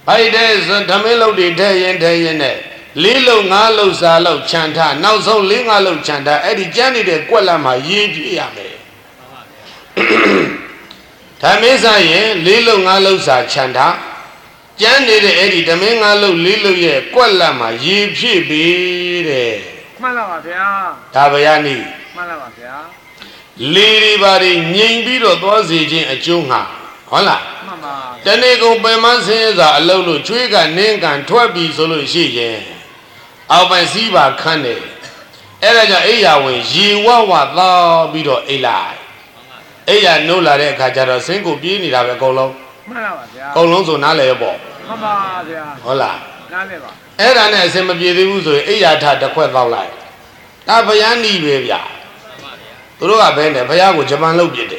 By days, the melody day and Lilo Nalo Salo Chanta, now so Lingalo Chanta, Eddie Jenny de Kualama Yame. Tamesa ye, Lilo Nalo Sa Chanta, Jenny de Eddie, the Mingalo Lilo ye, Kualama Yipi. Malavia. Tabayani. Malavia. Lady Bari, Yingbiro, Dozijin, a Junga. Hola. The Nego Beman says a low trigger, Nink and Twabi solution. Out by Siva Kane. Elaja Aya when ye wawa law bido Eli. Aya no la de Kajara single being it have a colon. Colonzo Nalebo. Hola. Eran as him a beautiful Aya had the quite light. Tabayani Bavia. Rua Bene, Payago Japan looked it.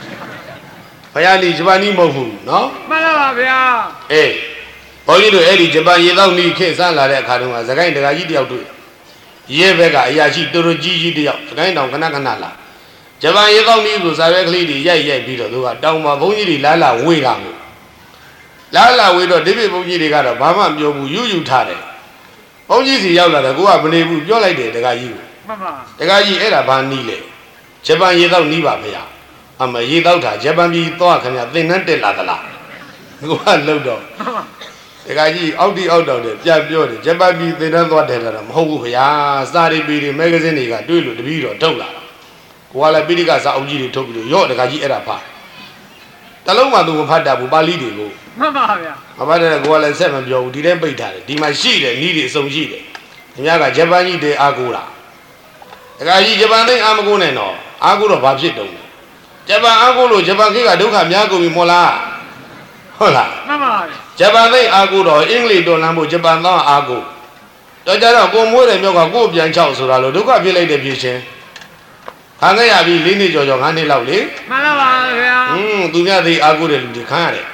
Payali Javani Mohu, no? Malavia. Eh. Only to Eddie Japan, you don't need kids and like Kaduma, the kind that I eat out to it. Ye Vega, Yashi, Doro Gigi, the kind of Kanakanala. Japan, you don't need to directly the Yay Peter, who are down my Boni Lala, Wilam. Lala, we don't David Boni got a Bama, you tare. Only the Yala, the go up and you like it, the guy you. The guy you era Banile. Japan, you don't need a I'm a year out, Japanese talk and a thing until Ladala. Go on, low dog. The guy out the out of the Jab Japanese, they don't want to tell them. Ho, ya, started beating magazine, he got do the video, Tola. While a bidigas out you took you, you're the guy era part. The Loma do Padabu Bali go. Mamma, about a go and 7 Joe didn't pay that. Did my sheet and needed some sheet. Yaga Japanese de Agura. The guy Japanese, I'm going to know. Agura Babsito. Japan Agolo, Japan Duka Miago Mola. Hola. Japan Aguro, English don't number Japan Ago. Dojara go more than Yoga go beyond Charles Ralo, Duka Village Division. Hangaya be lineage or your honey lovely. Malavia. Do not the Agure the Kane.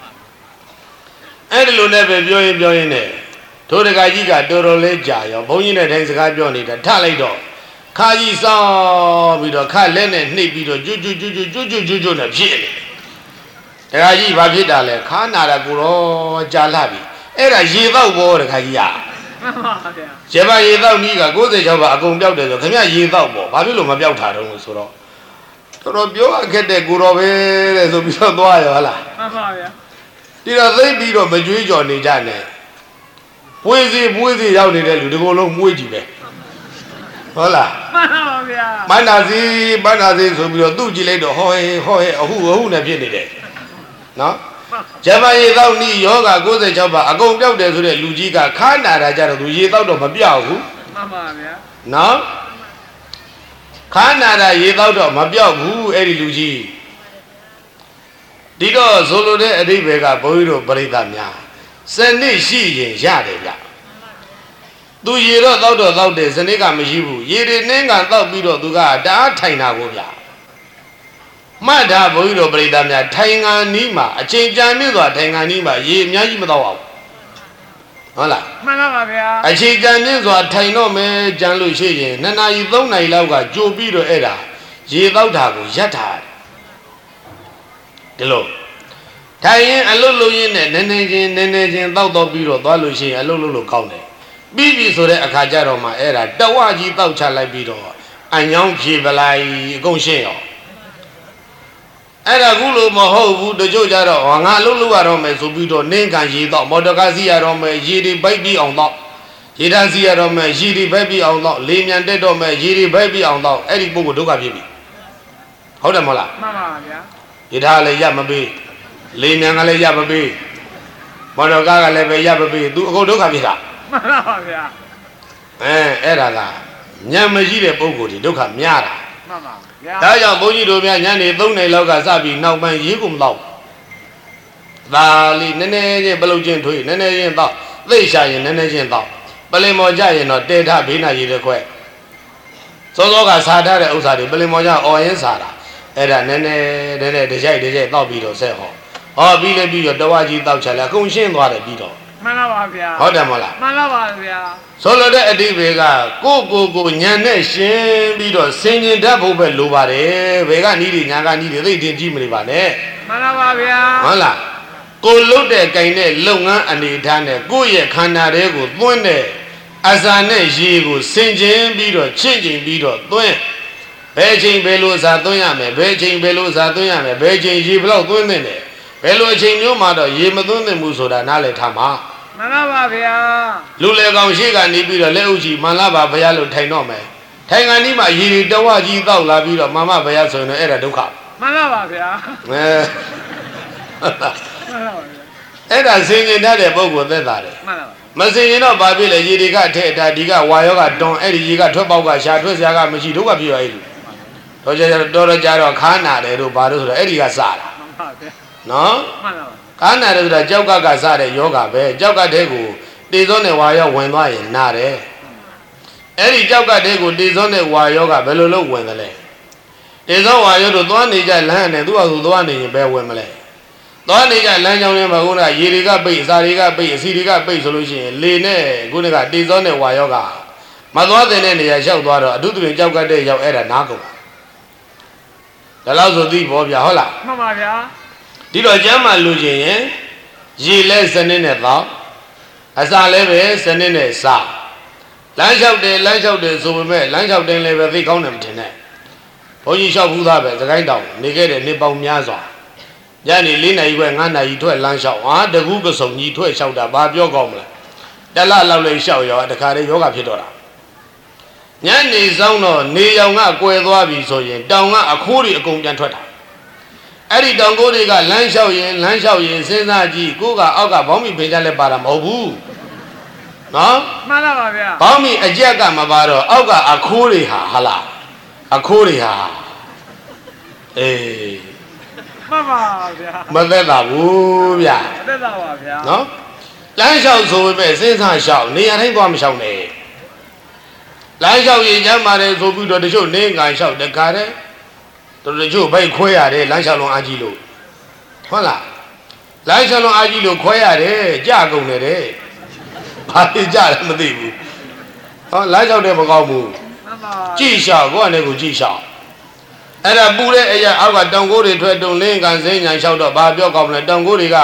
And you never join it. To the Gajiga, Doro Leja, your Bonina Tensaga Johnny, the Talido. Kaji saw with a car linen, nippy to Juju the Jilly. The Raji Vagidale, Kanada Guro Jalabi. Era Yiva war Kaya. Jeva Yiva Niga, go the Java, go down the Kanya Yiva, Babylon Mabiata, Soro. Torobio get the Gurove as a bit of Doyala. Did a lady of Majui Johnny Janet? Wheezy down in the go long Wiji. Hola. Manazi, so you do delay the who never did it. No? Java is out near yoga, go the Java, I go down there to the Lujiga, Kana, Raja, Luji out of Mabiahu. No? Kana is out of Mabiahu, Eddie Luji. Dido solo de Rivega, Boiro, Baritamia. Send this she in Yadega. Do you not out this and Nika Majibu? Ye didn't out Bido Duga, that Taina Goya. Mada Boido Bredamia, Tanga Nima, a change Jamiza, Tanga Nima, ye Yamadawa. Hola. A change Jamiza, Taino me, Jan Lucia, Nana, you don't know Lauga, Joe Bido Era, ye Laudago, Yata. Hello. Tayin, a little in and Nenajin, Laudo Bido, Dalushi, a little county. Bibi so that a Kajaroma era, Dawaji Taucha Labido, and young people like Goshen. Era Gulu Maho, the Jojaro, and Alulu Arome, Subido, Nengaji, Modogazi Arome, Jiri baby on lock. Jidanzi Arome, Jiri baby on lock, Limian Dedome, Jiri baby on lock, Eric Buguduga baby. Hold on, Mola. Mamma, Itale Yamabi, Limian Ale Yababi, Modogaga Leve Yababi, do go to Kabita. Era la Yamaji Bogoti, Duka Miara. Taya Boji Domiani, Done Loga Sabi, now my Yigum Law. Valley, Nene, Belgian to it, Nene, they shy in Nene, Belemo Giant or dead Habina Yideque. So Loga Sada, Osadi, Belimoja or Insada. Era Nene, the Jay, the Jay, Lobido, Seho. Or be your Dawaji Dauchala, Kunshin, what a beetle. Malavia. Hodamola. Malavia. Solo de Vega, go, Nyan, Bido, singing double Belubare, Vega needed Yaga needed, they did Jimmy Vane. Malavia. Hola. ကိုလုတ်တဲ့ကိုင်တဲ့လုပ်ငန်းအနေထားနဲ့ကိုယ့်ရဲ့ခန္ဓာတွေကိုသွင်းတဲ့အစာနဲ့ရေကိုဆင်ခြင်ပြီးတော့ချင့်ချိန်ပြီးတော့သွင်းဘယ်ချိန်ဘယ်လိုအစာသွင်းရမယ်ဘယ်ချိန်ဘယ်လိုအစာသွင်းရမယ်ဘယ်ချိန်ရေဘယ်လောက်သွင်းသင့်တယ်ဘယ်လိုအချိန်မျိုးမှာတော့ရေမသွင်းသင့်ဘူးဆိုတာနားလည်ထားမှာမှန်ပါဗျာလူလေကောင်ရှိကနေပြီးတော့လက်ဥကြီးမှန်လားပါဗျာလို့ထိုင်တော့မယ်ထိုင်ကန်ဒီမှာရေတဝကြီးတောက်လာပြီးတော့မမဗျာဆိုရင်တော့အဲ့ဒါဒုက္ခမှန်ပါဗျာအဲ့ဒါစင်ကျင်တတ်တဲ့ပုဂ္ဂိုလ်သက်သာတယ်မှန်ပါမစင်ကျင်တော့ဘာဖြစ်လဲရေတွေကထည့်တာဒီကဝါယောကတွန်းအဲ့ဒီရေကထွက်ပေါက်ကရှာထွက်စရာကမရှိဒုက္ခဖြစ်ရအဲ့လိုတော့ကြတော့ခါနာတယ်တို့ဘာလို့ဆိုတော့အဲ့ဒီကစတာမှန်ပါဗျာနော်မှန်ပါခါနာတယ်ဆိုတာကြောက်ကစတဲ့ယောဂပဲကြောက်ကတဲ့ကိုတေဇောနဲ့ဝါယောဝင်သွားရင်နာတယ်အဲ့ဒီကြောက်ကတဲ့ကိုတေဇောနဲ့ဝါယောကဘယ်လိုလုပ်ဝင်သလဲတေဇောဝါယောတို့သွားနေကြလမ်းနဲ့သူ့အကူသွားနေရင်ဘယ်ဝင်မလဲသွားနေကြလမ်းကြောင်းထဲမှာခုနကရေတွေကပိတ်အစာတွေကပိတ်အစီတွေကပိတ်ဆိုလို့ရှိရင်လေနဲ့ခုနကတေဇောနဲ့ဝါယောကမသွားတဲ့နေရာရောက်သွားတော့အတုတွင်ကြောက်ကတဲ့ရောက်အဲ့ဒါနားကုန်ဒါလို့ဆိုသိဘောဗျာဟုတ်လားမှန်ပါဗျာဒီတော့ကျမ်းမှာလူချင်းရင်ရေလဲစနစ်နဲ့သောအစာလဲပဲစနစ်နဲ့စားလမ်းလျှောက်တယ်ဆိုပေမဲ့လမ်းလျှောက်တယ်လည်းပဲသိကောင်းတယ်မထင်နဲ့ဘုန်းကြီးလျှောက်ဘူးသားပဲစကိုင်းတောင်နေခဲ့တဲ့နေပေါင်းများစွာညနေ4 နာရီခွဲ5 နာရီထွက်လမ်းလျှောက်ဟာတကူးကစုံကြီးထွက်လျှောက်တာဘာပြောကောင်းမလဲတလလောက်လေးလျှောက်ရောတခါတည်းယောဂဖြစ်တော့တာညနေဆောင်တော့နေရောင်ကကွယ်သွားပြီဆိုရင်တောင်ကအခိုးတွေအကုန်ပြန်ထွက်တာအဲ့ဒီတောင်ကိုးတွေကလမ်းလျှောက်ရင်စဉ်းစားကြည့်ကိုကအောက်ကဘောင်းမီဖေးချလဲပါတာမဟုတ်ဘူးနော်မှန်ပါဗျာဘောင်းမီအကြက်ကမပါတော့အောက်ကအခိုးတွေဟာဟလားအခိုးတွေဟာအေးမှန်ပါဗျာမသက်သာဘူးဗျာမသက်သာပါဗျာနော်လမ်းလျှောက်ဆိုပေမဲ့စဉ်းစားလျှောက်နေရာတိုင်းသွားမလျှောက်နဲ့လမ်းလျှောက်ရင်ကျမ်းပါတယ်ဆိုပြီးတော့တချို့နေငါလျှောက်တခါတည်းတို့တချို့ဘိတ်ခွဲရတယ်လမ်းလျှောက်လုံးအားကြီးလို့ဟုတ်လားလမ်းလျှောက်လုံးအားကြီးလို့ခွဲရတယ်ကြကုန်တယ်တဲ့ဘာဖြစ်ကြလဲမသိဘူးဟောလမ်းလျှောက်တယ်မကောင်းဘူးကြည့်လျှောက်ကိုယ့်အနေကိုကြည့်လျှောက်အဲ့ဒါပူတဲ့အရာအောက်ကတောင်ကိုးတွေထွက်တုံလင်းကန်စင်းညာလျှောက်တော့ဘာပြောကောင်းမလဲတောင်ကိုးတွေက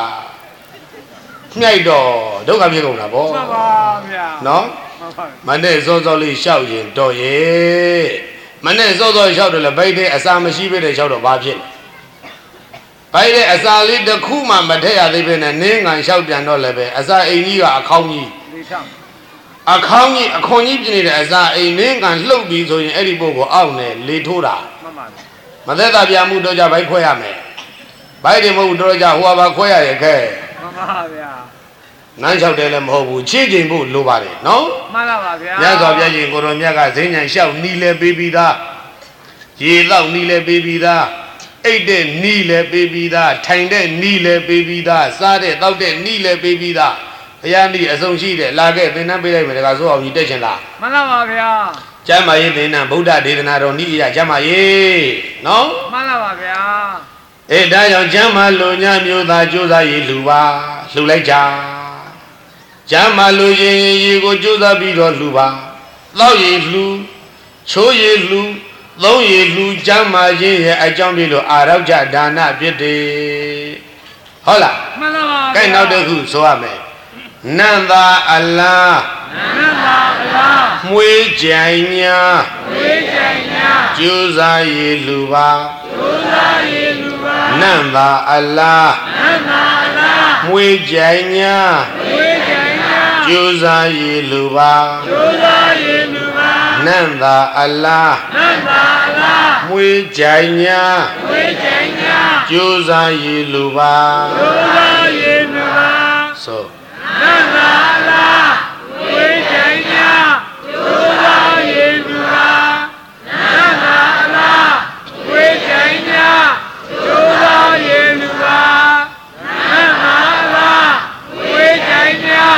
မြိုက်တော့ဒုက္ခဖြစ်ကုန်တာဗောမှန်ပါဗျာနော်မနဲ့စောစောလေးလျှောက်ရင်တော့ရဲ့မနဲ့စောစောလျှောက်တယ်လေဘိုက်တဲ့အစာမရှိပဲတဲ့လျှောက်တော့ဘာဖြစ်လဲဘိုက်တဲ့အစာလေးတစ်ခုမှမထည့်ရသေးပဲနဲ့နင်းငံလျှောက်ပြန်တော့လည်းပဲအစာအိမ်ကြီးကအခေါင်းကြီးအခေါင်းကြီးအခွန်ကြီးပြနေတဲ့အစာအိမ်နင်းငံလှုပ်ပြီးဆိုရင်အဲ့ဒီပုဂ္ဂိုလ်အောက်နဲ့လေထိုးတာမသက်သာပြမှုတော့ကြဘိုက်ခွဲရမယ်ဘိုက်တွေမဟုတ်တော့ကြဟိုဘာခွဲရရဲ့ခဲမှန်ပါဗျာနန်းလျှောက်တယ်လည်းမဟုတ်ဘူးချင့်ချိန်ဖို့လိုပါတယ်နော်မှန်ပါဗျာမြတ်စွာဘုရားရှင်ကိုတော်မြတ်ကဈဉ္ဉံလျှောက်နီးလဲပေးပြီးသားရေတော့နီးလဲပေးပြီးသားအိတ်တဲ့နီးလဲပေးပြီးသားထိုင်တဲ့နီးလဲပေးပြီးသားစားတဲ့တောက်တဲ့နီးလဲပေးပြီးသားဘုရားနီးအစုံရှိတယ်လာခဲ့သင်္นานပေးလိုက်မယ်တခါဆိုအောင်ကြီးတက်ချင်လားမှန်ပါဗျာကျမ်းမာရေးသင်္นานဗုဒ္ဓဒေသနာတော်နီးရကျမ်းမာရေးနော်မှန်ပါဗျာအေးဒါကြောင့်ကျမ်းမာလူညမျိုးသားကြိုးစားရေးလှူပါလှူလိုက်ကြကျမ်းမာလူရင်ရေကိုကြိုးစားပြီးတော့လှူပါသောက်ရည်လှူချိုးရည်လှူသုံးရည်လှူကျမ်းမာခြင်းရဲ့အကြောင်းပြလို့အာရောကြဒါနဖြစ်တယ်ဟုတ်လားမှန်ပါပါကဲနောက်တစ်ခုဆိုရမယ်နန္တာအလားမွေးကြိုင်ညာကျိုးစားရည်လှူပါနန္တာအလားမွေးကြိုင်ညာကျိုးစားရည်လူပါနန္တာအလားမွေးကြိုင်ညာကျိုးစားရည်လူပါဆိုနန္တာအလားမွေးကြိုင်ညာကျိုးစားရည်လူပါနန္တာအလားမွေးကြိုင်ညာကျိုးစားရည်လူပါနန္တာအလားမွေးကြိုင်ညာ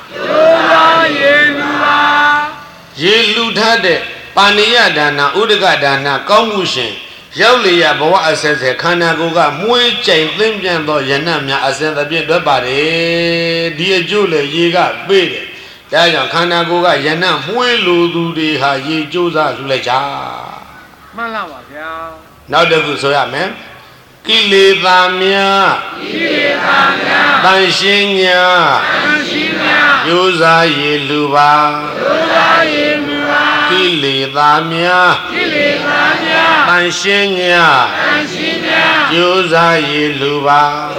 ရေလူထားတဲ့ပါဏိယဒါနဥဒကဒါနကောင်းမှုရှင်ရောက်လေရဘဝအဆက်ဆက်ခန္ဓာကိုယ်ကမွေးကြိမ်သင်းပြန်သောယနတ်များအစဉ်သဖြင့်တွက်ပါတယ်ဒီအကျိုးလေရေကပေးတယ်ဒါကြောင့်ခန္ဓာကိုယ်ကယနတ်မွေးလိုသူတွေဟာရေကြိုးစားလှူလိုက်ကြမှန်လားပါဗျာနောက်တစ်ခုဆိုရမယ်ကိလေသာများတန်ရှင်းညာကျိုးစားရည်လူပါကိလေသာများတန်ရှင်းညာကျိုးစားရည်လူပါ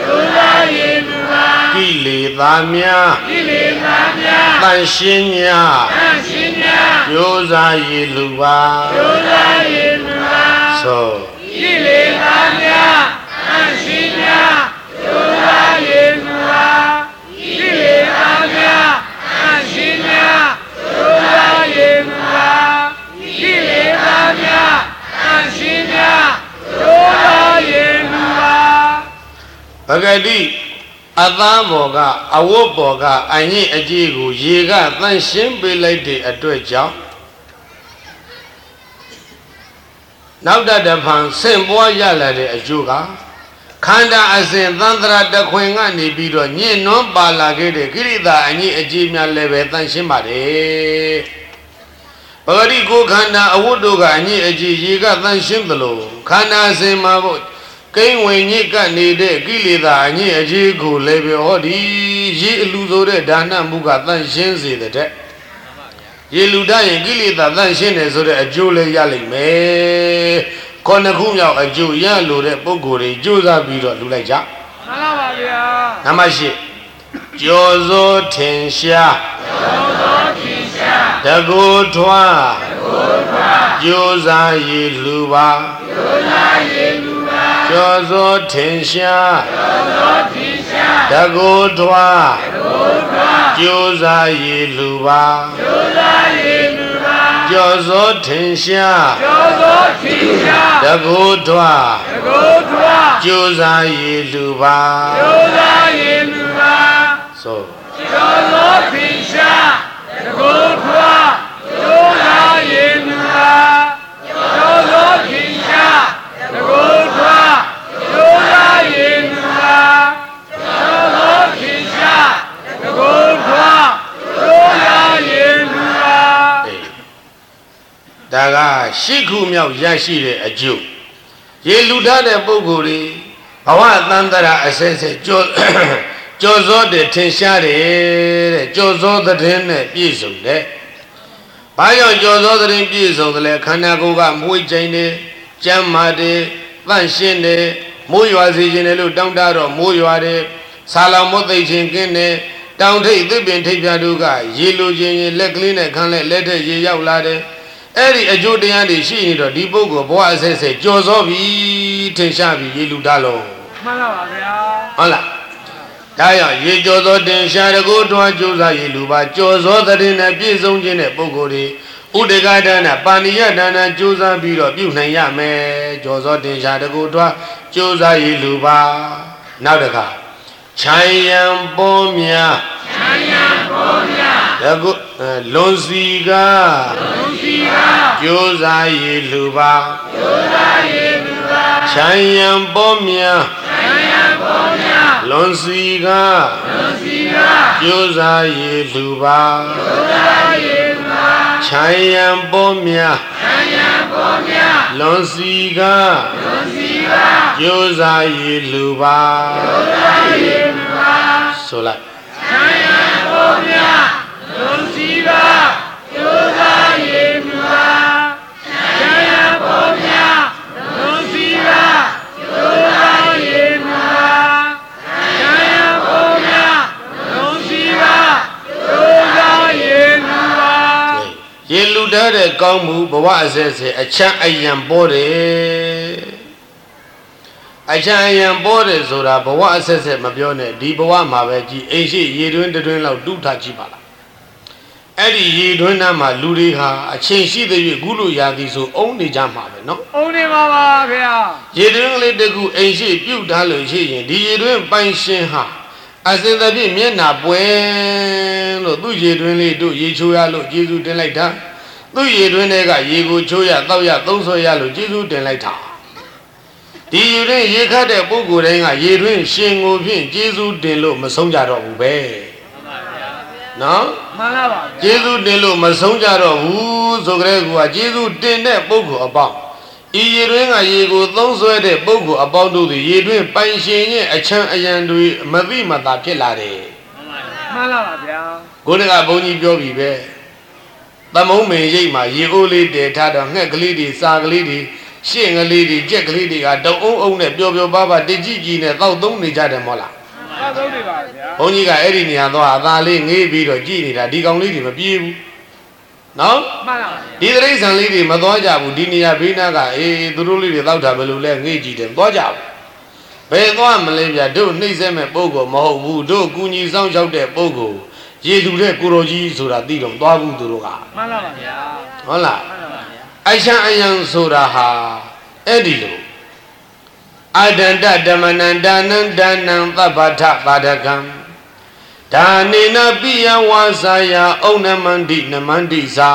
ကိလေသာများတန်ရှင်းညာကျိုးစားရည်လူပါဆိုကိလေသာများတန်ရှင်းညာကျိုးစားရည်လူပါကိလေသာများတန်ရှင်းညာကျိုးစားရည်လူပါကိလေသာများတန်ရှင်းညာကျိုးစားရည်လူပါပဂတိအသားဘောကအဝတ်ဘောကအညစ်အကြေးကိုရေကသန့်ရှင်းပေးလိုက်တဲ့အတွက်ကြောင့်နောက်တဖန်ဆင့်ပွားရလာတဲ့အကျိုးကခန္ဓာအစဉ်သန္တရာတခွင်ကနေပြီးတော့ညှဉ်းနှွမ်းပါလာခဲ့တဲ့ကိရိတာအညစ်အကြေးများလည်းပဲသန့်ရှင်းပါတယ်ပဂတိကိုခန္ဓာအဝတ်တို့ကအညစ်အကြေးရေကသန့်ရှင်းသလိုခန္ဓာအစဉ်မှာပေါ့ကိန်းဝင်ညစ်ကနေတဲ့ကိလေသာအညစ်အကြေးကိုလည်းပဲဟောဒီရေအလူဆိုတဲ့ဒါနမှုကသန့်ရှင်းစေတဲ့ရေလူတတ်ရင်ကိလေသာသန့်ရှင်းတယ်ဆိုတဲ့အကျိုးလည်းရလိမ့်မယ်ခုနှစ်ခုမြောက်အကျိုးရလို့တဲ့ပုဂ္ဂိုလ်တွေကြိုးစားပြီးတော့လူလိုက်ကြမှန်ပါပါဗျာနံပါတ်၈ကျော်စောထင်ရှားတကူထွားကြိုးစားရည်လူပါကျော်စောထင်ရှားတကူထွားကြိုးစားရည်လူပါကျော်စောထင်ရှားတကူထွားကြိုးစားရည်လူပါဆိုကျော်စောထင်ရှားတကူထွားကြိုးစားရည်လူပါကျော်စောထင်ရှားတကူထွားကြိုးစားရည်လူပါကျော်စောထင်ရှားတကူထွားကြိုးစားရည်လူပါဒါကရှိခုမြောက်ရရှိတဲ့အကျိုးရေလူထားတဲ့ပုဂ္ဂိုလ်တွေဘဝသန္တရာအဆက်ဆက်ကျော်စောတဲ့ထင်ရှားတယ်တဲ့ကျော်စောတဲ့နဲ့ပြည့်စုံတယ်။ဘာကြောင့်ကျော်စောတဲ့ပြည့်စုံတယ်လဲခန္ဓာကိုယ်ကမွေးကြိမ်တယ်ကြမ်းမာတယ်သန့်ရှင်းတယ်မိုးရွာစေခြင်းတယ်လို့တောင်းတတော့မိုးရွာတယ်ဆာလောင်မုတ်သိခြင်းကင်းတယ်တောင်ထိပ်သစ်ပင်ထိပ်ပြတို့ကရေလိုခြင်းရင်လက်ကလေးနဲ့ခန်းလက်ထက်ရေရောက်လာတယ်အဲ့ဒီအကျိုးတရားတွေရှိနေတော့ဒီပုဂ္ဂိုလ်ဘဝအဆက်ဆက်ကျော်စောပြီထင်ရှားပြီရေလူသားလုံးမှန်ပါပါဗျာဟုတ်လားဒါကြောင့်ရေကျော်စောတင်ရှားတကူထွားကြိုးစားရေလူပါကျော်စောတဲ့နဲ့ပြည့်စုံခြင်းတဲ့ပုဂ္ဂိုလ်တွေဥဒကဒါနပါဏိယဒါနကြိုးစားပြီးတော့ပြုနိုင်ရမယ်ကျော်စောတင်ရှားတကူထွားကြိုးစားရေလူပါနောက်တစ်ခါခြံရံပေါ်များတကူလွန်စီကကြိုးစားရေလူပါခြံရံပေါ်များလွန်စီကကြိုးစားရည်လူပါခြံရံပေါ်များလွန်စီကကြိုးစားရည်လူပါဆိုလိုက်ခြံရံပေါ်များလွန်စီကကြိုးစားရည်လူပါခြံရံပေါ်များလွန်စီကကြိုးစားရည်လူပါရေလူထားတဲ့ကောင်းမှုဘဝအဆက်ဆက်အချမ်းအယံပေါ်တယ်အချမ်းအယံပေါ်တယ်ဆိုတာဘဝအဆက်ဆက်မပြောနဲ့ဒီဘဝမှာပဲကြည်အိမ်ရှိရေတွင်းတွင်းလောက်တူးထားကြည့်ပါလားအဲ့ဒီရေတွင်းနားမှာလူတွေဟာအချိန်ရှိတဲ့၍ခုလိုရာသီဆိုအုံနေကြမှာပဲနော်အုံနေပါပါဗျာရေတွင်းကလေးတကူအိမ်ရှိပြုတ်ထားလို့ရှိရင်ဒီရေတွင်းပိုင်ရှင်ဟာအစင်သဖြင့်မျက်နာပွဲလို့သူ့ရေတွင်းလေးတို့ရေချိုးရလို့ကျေးဇူးတင်လိုက်တာသူ့ရေတွင်းတွေကရေကိုချိုးရတောက်ရသုံးဆွဲရလို့ကျေးဇူးတင်လိုက်တာဒီရေတွင်းရေခတ်တဲ့ပုဂ္ဂိုလ်တိုင်းကရေတွင်းရှင်ကိုဖြင့်ကျေးဇူးတင်လို့မဆုံးကြတော့ဘူးပဲနော်မှန်ပါပါကျေးဇူးတင်လို့မဆုံးကြတော့ဘူးဆိုကြတဲ့ကူကကျေးဇူးတင်တဲ့ပုဂ္ဂိုလ်အပေါင်းရေတွင်းကရေကိုသုံးဆွဲတဲ့ပုဂ္ဂိုလ်အပေါင်းတို့သည်ရေတွင်းပိုင်ရှင်ရဲ့အချမ်းအယံတွေမသိမသာဖြစ်လာတယ်မှန်လားပါဗျာကိုယ်ကဘုန်းကြီးပြောပြီပဲသမုံးမင်ရိပ်မှာရေအိုးလေးတည်ထားတော့ငှက်ကလေးတွေစာကလေးတွေရှင့်ကလေးတွေကြက်ကလေးတွေကတုံအုံနဲ့ပျော်ပျော်ပါပါတကြည်ကြီးနဲ့တောက်သုံးနေကြတယ်မဟုတ်လားတောက်သုံးနေပါဗျာဘုန်းကြီးကအဲ့ဒီနေရာသွားအသာလေးငေးပြီးတော့ကြည်နေတာဒီကောင်လေးတွေမပြေးဘူးနော်မှန်ပါဒီတိရစ္ဆာန်လေးတွေမသွားကြဘူးဒီနေရာဘေးနားကသူတို့လေးတွေတောက်တာဘယ်လိုလဲငေးကြည့်တယ်သွားကြဘူးဘယ်သွားမလဲဗျာတို့နှိမ့်ဆက်မဲ့ပုဂ္ဂိုလ်မဟုတ်ဘူးတို့ကူညီဆောင်ရောက်တဲ့ပုဂ္ဂိုလ်ရေလူတဲ့ကိုတော်ကြီးဆိုတာသိတော့သွားဘူးသူတို့ကမှန်ပါပါဗျာဟုတ်လားမှန်ပါပါဗျာအရှံအယံဆိုတာဟာအဲ့ဒီလိုအာဒန္တဓမ္မနန္ဒာနန္ဒနံသဗ္ဗထပါဒကံဒါနေနပိယဝါစာယဩနမန္တိနမန္တိသာ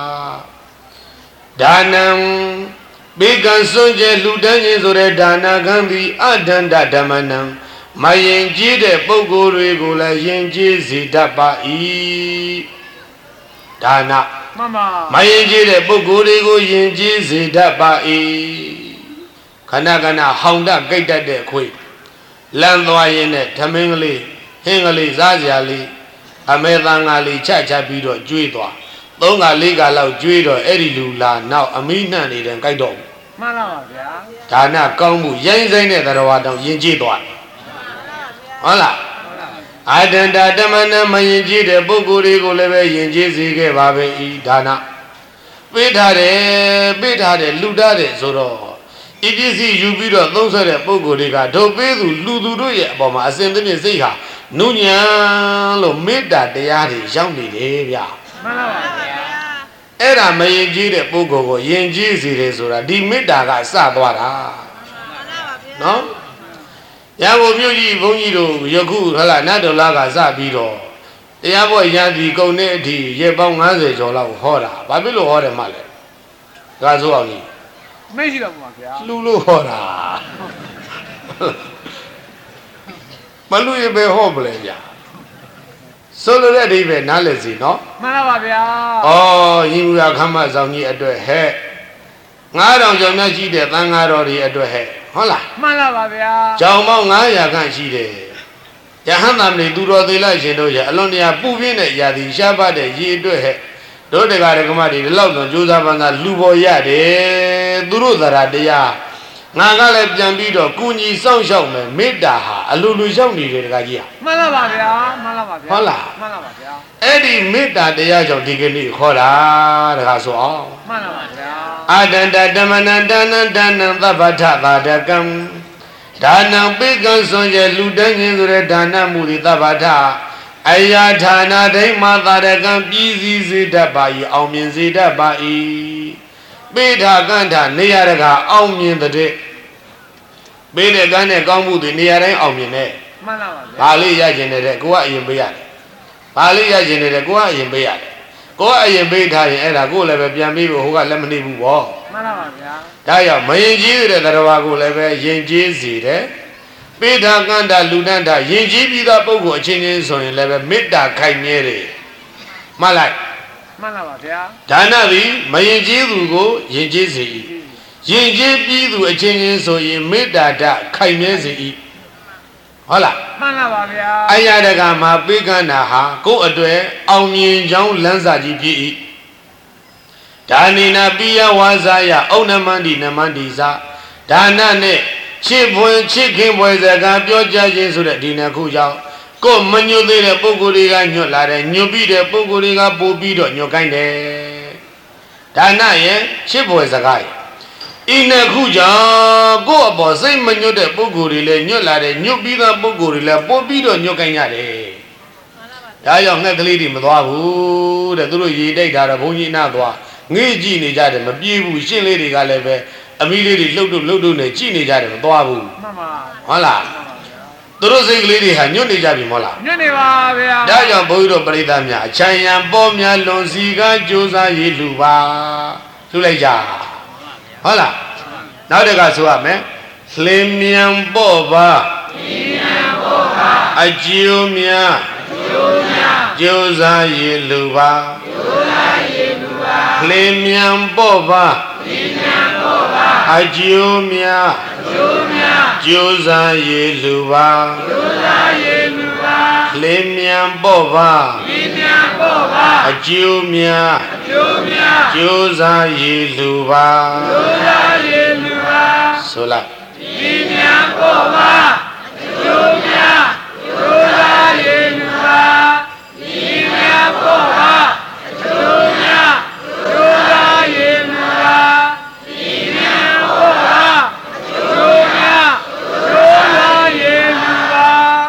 ဒါနံဘေကံစွန့်ကျဲလူတန်းခြင်းဆိုတဲ့ဒါနာကံသည်အဒန္တဓမ္မနံမယင်ကြည်တဲ့ပုဂ္ဂိုလ်တွေကိုလည်းယင်ကြည်စေတတ်ပါ၏ဒါနမှန်ပါမယင်ကြည်တဲ့ပုဂ္ဂိုလ်တွေကိုယင်ကြည်စေတတ်ပါ၏ခဏခဏဟောင်တကိတ်တတ်တဲ့ခွေလမ်းသွားရင်းနဲ့ဓမင်းကလေးဟင်းကလေးစားစရာလေးအမေသံဃာလေးချပြီးတော့ကျွေးသွား3က4ကလောက်ကျွေးတော့အဲ့ဒီလူလာနောက်အမိနှံ့နေတဲ့ကြိုက်တော့မှန်ပါပါဗျာဒါနကောင်းမှုရိုင်းဆိုင်တဲ့တရားတော်ယဉ်ကျေးသွားဟုတ်လားအာဒန္တာဓမ္မနမယဉ်ကျေးတဲ့ပုဂ္ဂိုလ်တွေကိုလည်းပဲယဉ်ကျေးစေခဲ့ပါပဲဤဒါနပေးထားတယ်လူထားတယ်ဆိုတော့ဤပစ္စည်းယူပြီးတော့သုံးဆွဲတဲ့ပုဂ္ဂိုလ်တွေကတို့ပေးသူလူသူတို့ရဲ့အပေါ်မှာအစဉ်သဖြင့်စိတ်ဟာနုညံလို့မေတ္တာတရားတွေရောက်နေတယ်ဗျာမှန်ပါပါဗျာအဲ့ဒါမယဉ်ကျေးတဲ့ပုဂ္ဂိုလ်ကိုယဉ်ကျေးစေတယ်ဆိုတာဒီမေတ္တာကစသွားတာနော်ရဟန်းမြို့ကြီးဘုန်းကြီးတို့ယခုဟလာနတ်တော်လာကစပြီးတော့တရားဘောရန်ဒီကုံတဲ့အထိရေပေါင်း90ကျော်လောက်ဟောတာဘာဖြစ်လို့ဟောတယ်မှလဲဒါဆိုအောင်ကြီးမရှိတော့ပါဗျာလူလို့ဟောတာမလူရပဲဟောပလဲဗျာဆိုလိုတဲ့အဓိပ္ပာယ်နားလည်စီနော်မှန်ပါပါဗျာဩရင်မူရခမ်းမဆောင်ကြီးအတွက်ဟဲ့9000ကျော်များရှိတဲ့သံဃာတော်တွေအတွက်ဟဲ့ဟုတ်လားမှန်ပါဗျာကျောင်းပေါင်း900ခန့်ရှိတယ်ယဟန်သမဏေသူတော်သေးလိုက်ရှင်တို့ရဲ့အလွန်တရာပူပြင်းတဲ့ຢာတိရှားပါတဲ့ရေအတွက်ဟဲ့တို့တရားဓမ္မတွေဒီလောက်တော့ကြိုးစားပန်းစားလူပေါ်ရတယ်သူတို့သရာတရားငါကလည်းပြန်ပြီးတော့ကုညီစောင့်ရှောက်မယ်မေတ္တာဟာအလိုလိုရောက်နေတယ်တခါကြီးอ่ะမှန်ပါဗျာမှန်ပါဗျာဟုတ်လားမှန်ပါဗျာအဲ့ဒီမေတ္တာတရားကြောင့်ဒီကနေ့ခေါ်တာတခါဆိုအောင်မှန်ပါဗျာအာဒန္တဓမ္မနန္ဒနန္ဒနံသဗ္ဗထသာဒကံဒါနံပိကံစွန်ရဲ့လူတန်းခြင်းဆိုတဲ့ဒါနမှုဒီသဗ္ဗထအယာဌာနာဒိမသာဒကံပြည်စည်းစေတတ်ပါ၏အောင်မြင်စေတတ်ပါ၏ပိဋကန္ထနေရတကအောင်မြင်တဲ့ပေးတဲ့ကန်းနဲ့ကောင်းမှုတွေနေရာတိုင်းအောင်မြင်တဲ့မှန်ပါပါဗျာဘာလေးရကျင်တဲ့ကိုကအရင်ပေးရတယ်ဘာလေးရကျင်တဲ့ကိုကအရင်ပေးရတယ်ကိုကအရင်ပေးထားရင်အဲ့ဒါကိုလည်းပဲပြန်ပေးဖို့ဟိုကလက်မနှိပ်ဘူးပေါ့မှန်ပါပါဗျာဒါကြောင့်မယဉ်ကျေးတဲ့တရားကိုလည်းပဲယဉ်ကျေးစေတယ်ပိဋကန္တလူတန်းတာယဉ်ကျေးပြီးသားပုဂ္ဂိုလ်အချင်းချင်းဆိုရင်လည်းပဲမေတ္တာခိုင်မြဲတယ်မှတ်လိုက်မှန်ပါပါဗျာဒါနသည်မယဉ်ကျေးသူကိုယဉ်ကျေးစေ၏ယဉ်ကျေးပြီးသူအချင်းချင်းဆိုရင်မေတ္တာဓာတ်ခိုင်မြဲစေ၏ဟုတ်လားမှန်ပါဗျာအရာတကမှာပိကန္တာဟာကိုယ်အတွေ့အောင်မြင်ကြောင်းလမ်းစာကြီးဖြစ်၏ဒါနိနာပိယဝါစာယဩနမန္တိနမန္တိသာဒါနနဲ့ချစ်ဖွယ်ချစ်ခင်ဖွယ်စကားပြောကြခြင်းဆိုတဲ့ဒီနှစ်ခုကြောင့်ကိုယ်မညွတ်သေးတဲ့ပုဂ္ဂိုလ်တွေကညွတ်လာတယ်ညွတ်ပြီးတဲ့ပုဂ္ဂိုလ်တွေကပို့ပြီးတော့ညွတ်ခိုင်းတယ်ဒါနရဲ့ချစ်ဖွယ်စကားရဲ့ဤနှစ်ခုကြောင့်ကိုယ့်အပေါ်စိတ်မညွတ်တဲ့ပုဂ္ဂိုလ်တွေလည်းညွတ်လာတယ်ညွတ်ပြီးသားပုဂ္ဂိုလ်တွေလည်းပို့ပြီးတော့ညွတ်ခိုင်းရတယ်ဒါကြောင့်ငှက်ကလေးတွေမသွားဘူးတဲ့သူတို့ရေတိတ်တာတော့ဘုန်းကြီးနာသွားငေ့ကြည့်နေကြတယ်မပြေးဘူးရှင်းလေးတွေကလည်းပဲအမီးလေးတွေလှုပ်လို့နဲ့ကြည့်နေကြတယ်မသွားဘူးမှန်ပါဟုတ်လားသူတို့စိတ်ကလေးတွေဟာညွတ်နေကြပြီမဟုတ်လားညွတ်နေပါဗျာဒါကြောင့်ဘုန်းကြီးတို့ပရိသတ်များအချမ်းရံပေါ်များလွန်စီကကြိုးစားရေးလူပါလှူလိုက်ကြဟုတ်လားနောက်တကဆိုရမယ်လင်းမြန်ပေါ့ပါလင်းမြန်ပေါ့ပါအကျိုးများကြိုးစားရေးလူပါလင်းမြန်ပေါ့ပါလင်းမြန်ပေါ့ပါအကျိုးများကျိုးစားရည်လူပါလင်းမြန်ပေါ့ပါအကျိုးများကျိုးစားရည်လူပါဆိုလိုက်လင်းမြန်ပေါ့ပါအကျိုးများကျိုးစားရည်လူပါလင်းမြန်ပေါ့ပါအကျိုးများကျိုးစားရည်လူပါလင်းမြန်ပေါ့ပါအကျိုးများကျိုးစားရည်လူပါ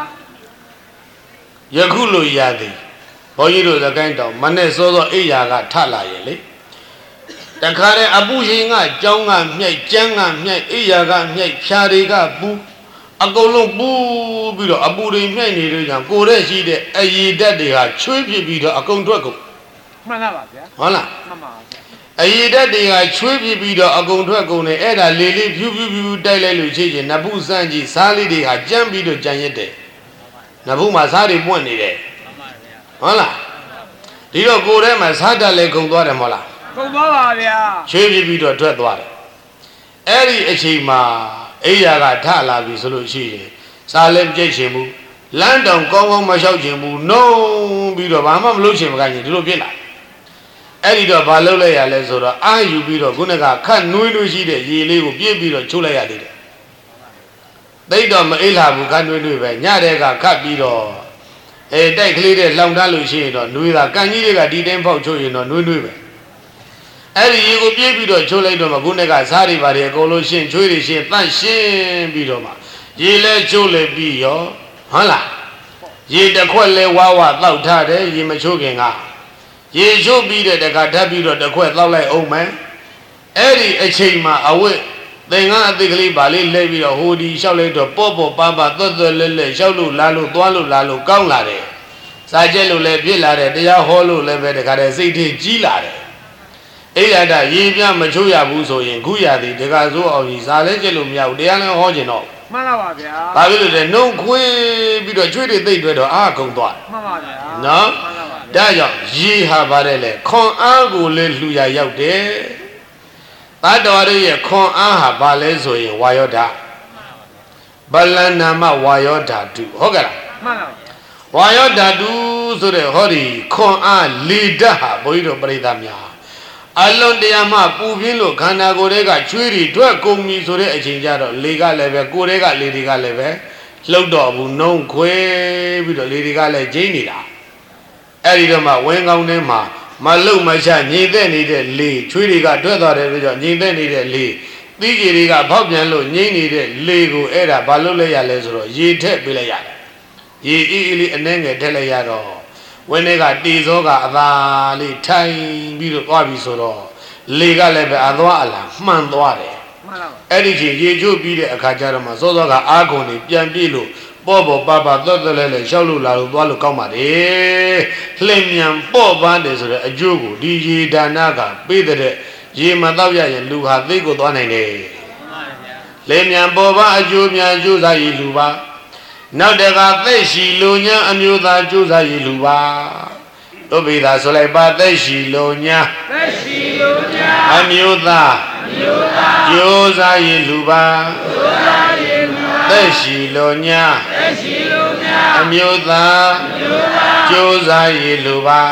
ယခုလိုရသည်ဘုန်းကြီးတို့သကိုင်းတောင်မနဲ့စောစောအိယာကထလာရဲ့လေတခါတည်းအပူရှင်ကကြောင်းကမြိုက်ကျန်းကမြိုက်အိယာကမြိုက်ဖြာတွေကပူအကုန်လုံးပူပြီးတော့အပူတွေမြိုက်နေလို့ကြောင့်ကိုယ်ရဲ့ရှိတဲ့အရည်ဓာတ်တွေဟာချွေးဖြစ်ပြီးတော့အကုန်ထွက်ကုန်မှန်ပါဗျာဟုတ်လားမှန်ပါဗျာအရည်ဓာတ်တွေကချွေးဖြစ်ပြီးတော့အကုန်ထွက်ကုန်တယ်အဲ့ဒါလေလေးဖြူဖြူဖြူတိုက်လိုက်လို့ရှိရင်နဖူးစမ်းကြည့်စားလေးတွေဟာကြမ်းပြီးတော့ကြံရက်တယ်နဖူးမှာစားတွေပွင့်နေတယ်ဟုတ်လားဒီတော့ကိုယ်ထဲမှာစားတတ်လဲကုန်သွားတယ်မဟုတ်လားကုန်သွားပါဗျာချွေးပြီးတော့ထွက်သွားတယ်အဲ့ဒီအချိန်မှာအိယာကထလာပြီဆိုလို့ရှိရင်စားလဲကြိတ်ရှင်ဘူးလမ်းတောင်ကောင်းကောင်းမလျှောက်ချင်ဘူးနှုံပြီးတော့ဘာမှမလုပ်ချင်မကရင်ဒီလိုဖြစ်လာအဲ့ဒီတော့ဘာလုပ်လိုက်ရလဲဆိုတော့အာယူပြီးတော့ခုနကခတ်နွေးလို့ရှိတဲ့ရေလေးကိုပြည့်ပြီးတော့ချိုးလိုက်ရသေးတယ်သိတော့မအိတ်လာဘူးခတ်နွေးပဲညတဲ့ကခတ်ပြီးတော့တိုက်ကလေးတဲ့လောင်တလို့ရှိရင်တော့နွေးတာကန်ကြီးတွေကဒီတိုင်းဖောက်ချိုးရင်တော့နွေးပဲအဲ့ဒီရေကိုပြေးပြီးတော့ချိုးလိုက်တော့မှခုနကစားတွေပါတယ်အကုန်လုံးရှင်းချွေးတွေရှင်းတန့်ရှင်းပြီးတော့မှရေလဲချိုးလဲပြီးရောဟုတ်လားရေတစ်ခွက်လဲဝါဝတောက်ထားတယ်ရေမချိုးခင်ကရေချိုးပြီးတဲ့တခါဓာတ်ပြီးတော့တစ်ခွက်တောက်လိုက်အောင်မယ်အဲ့ဒီအချိန်မှာအဝတ်သင်္ကန်းအသစ်ကလေးပါလေးလဲပြီးတော့ဟိုဒီလျှောက်လိုက်တော့ပေါ့ပေါ့ပါပါသွက်သွက်လဲလဲလျှောက်လို့လာလို့သွားလို့လာလို့ကောင်းလာတယ်စားကျက်လို့လည်းဖြစ်လာတယ်တရားဟောလို့လည်းပဲတခါတည်းစိတ်ထဲကြီးလာတယ်အိရဒရေပြမချိုးရဘူးဆိုရင်ခုရသည်တခါစိုးအောင်ကြီးစားလဲကျက်လို့မရဘူးတရားလည်းဟောကျင်တော့မှန်ပါပါဗျာဘာဖြစ်လို့လဲနှုံခွေးပြီးတော့ချွေးတွေသိမ့်တွဲတော့အာကုန်သွားမှန်ပါဗျာနော်မှန်ပါပါဒါကြောင့်ရေဟာပါတယ်လေခွန်အားကိုလည်းလှူရရောက်တယ်သတ္တဝါတို့ရဲ့ခွန်အားဟာဘာလဲဆိုရင်ဝါယောဓာဗလနာမဝါယောဓာတုဟုတ်ကဲ့လားမှန်ပါဝါယောဓာတုဆိုတဲ့ဟောဒီခွန်အားလေဓာတ်ဟာဘုန်းကြီးတို့ပရိသတ်များအလွန်တရာမှပူပြင်းလို့ခန္ဓာကိုယ်တွေကချွေးတွေထွက်ကုန်ပြီဆိုတဲ့အချိန်ကျတော့လေကလည်းပဲကိုယ်တွေကလေတွေကလည်းပဲလှုပ်တော့ဘူးနှုံခွဲပြီးတော့လေတွေကလည်းကျင်းနေတာအဲ့ဒီတော့မှဝင်းကောင်းထဲမှာမလုံမချငြိမ့်သက်နေတဲ့လေချွေးတွေကထွက်သွားတယ်ဆိုတော့ငြိမ့်သက်နေတဲ့လေသီးကြီးတွေကဖောက်ပြန်လို့ငြိမ့်နေတဲ့လေကိုအဲ့ဒါဘာလို့လဲရလဲဆိုတော့ရေထက်ပေးလိုက်ရတယ်ရေအေးအေးလေးအနှဲငယ်ထက်လိုက်ရတော့ဝင်းတွေကတီစောကအသာလေးထိုင်ပြီးတော့သွားပြီဆိုတော့လေကလည်းပဲအသွားအလာမှန်သွားတယ်မှန်ပါဘူးအဲ့ဒီချိန်ရေချိုးပြီးတဲ့အခါကျတော့မှစောစောကအာဂုံတွေပြန်ပြေးလို့ပေါ့ပေါ့ပါပါသွက်သွက်လဲလဲရှောက်လို့လာလို့သွားလို့ကောင်းပါတယ်လှင်မြန်ပေါ့ပန်းတယ်ဆိုတဲ့အကျိုးကိုဒီရေဒါနကပေးတဲ့ရေမတော့ရရင်လူဟာသိကိုသွားနိုင်တယ်မှန်ပါဗျာလှင်မြန်ပေါ့ပန်းအကျိုးများအကျိုးစားရည်လူပါနောက်တကသက်ရှိလိုညာအမျိုးသားကျိုးစားရည်လူပါတို့ပြီသာဆိုလိုက်ပါသက်ရှိလိုညာအမျိုးသားကျိုးစားရည်လူပါသက်ရှိလိုညာအမျိုးသားကျိုးစားရည်လူပါ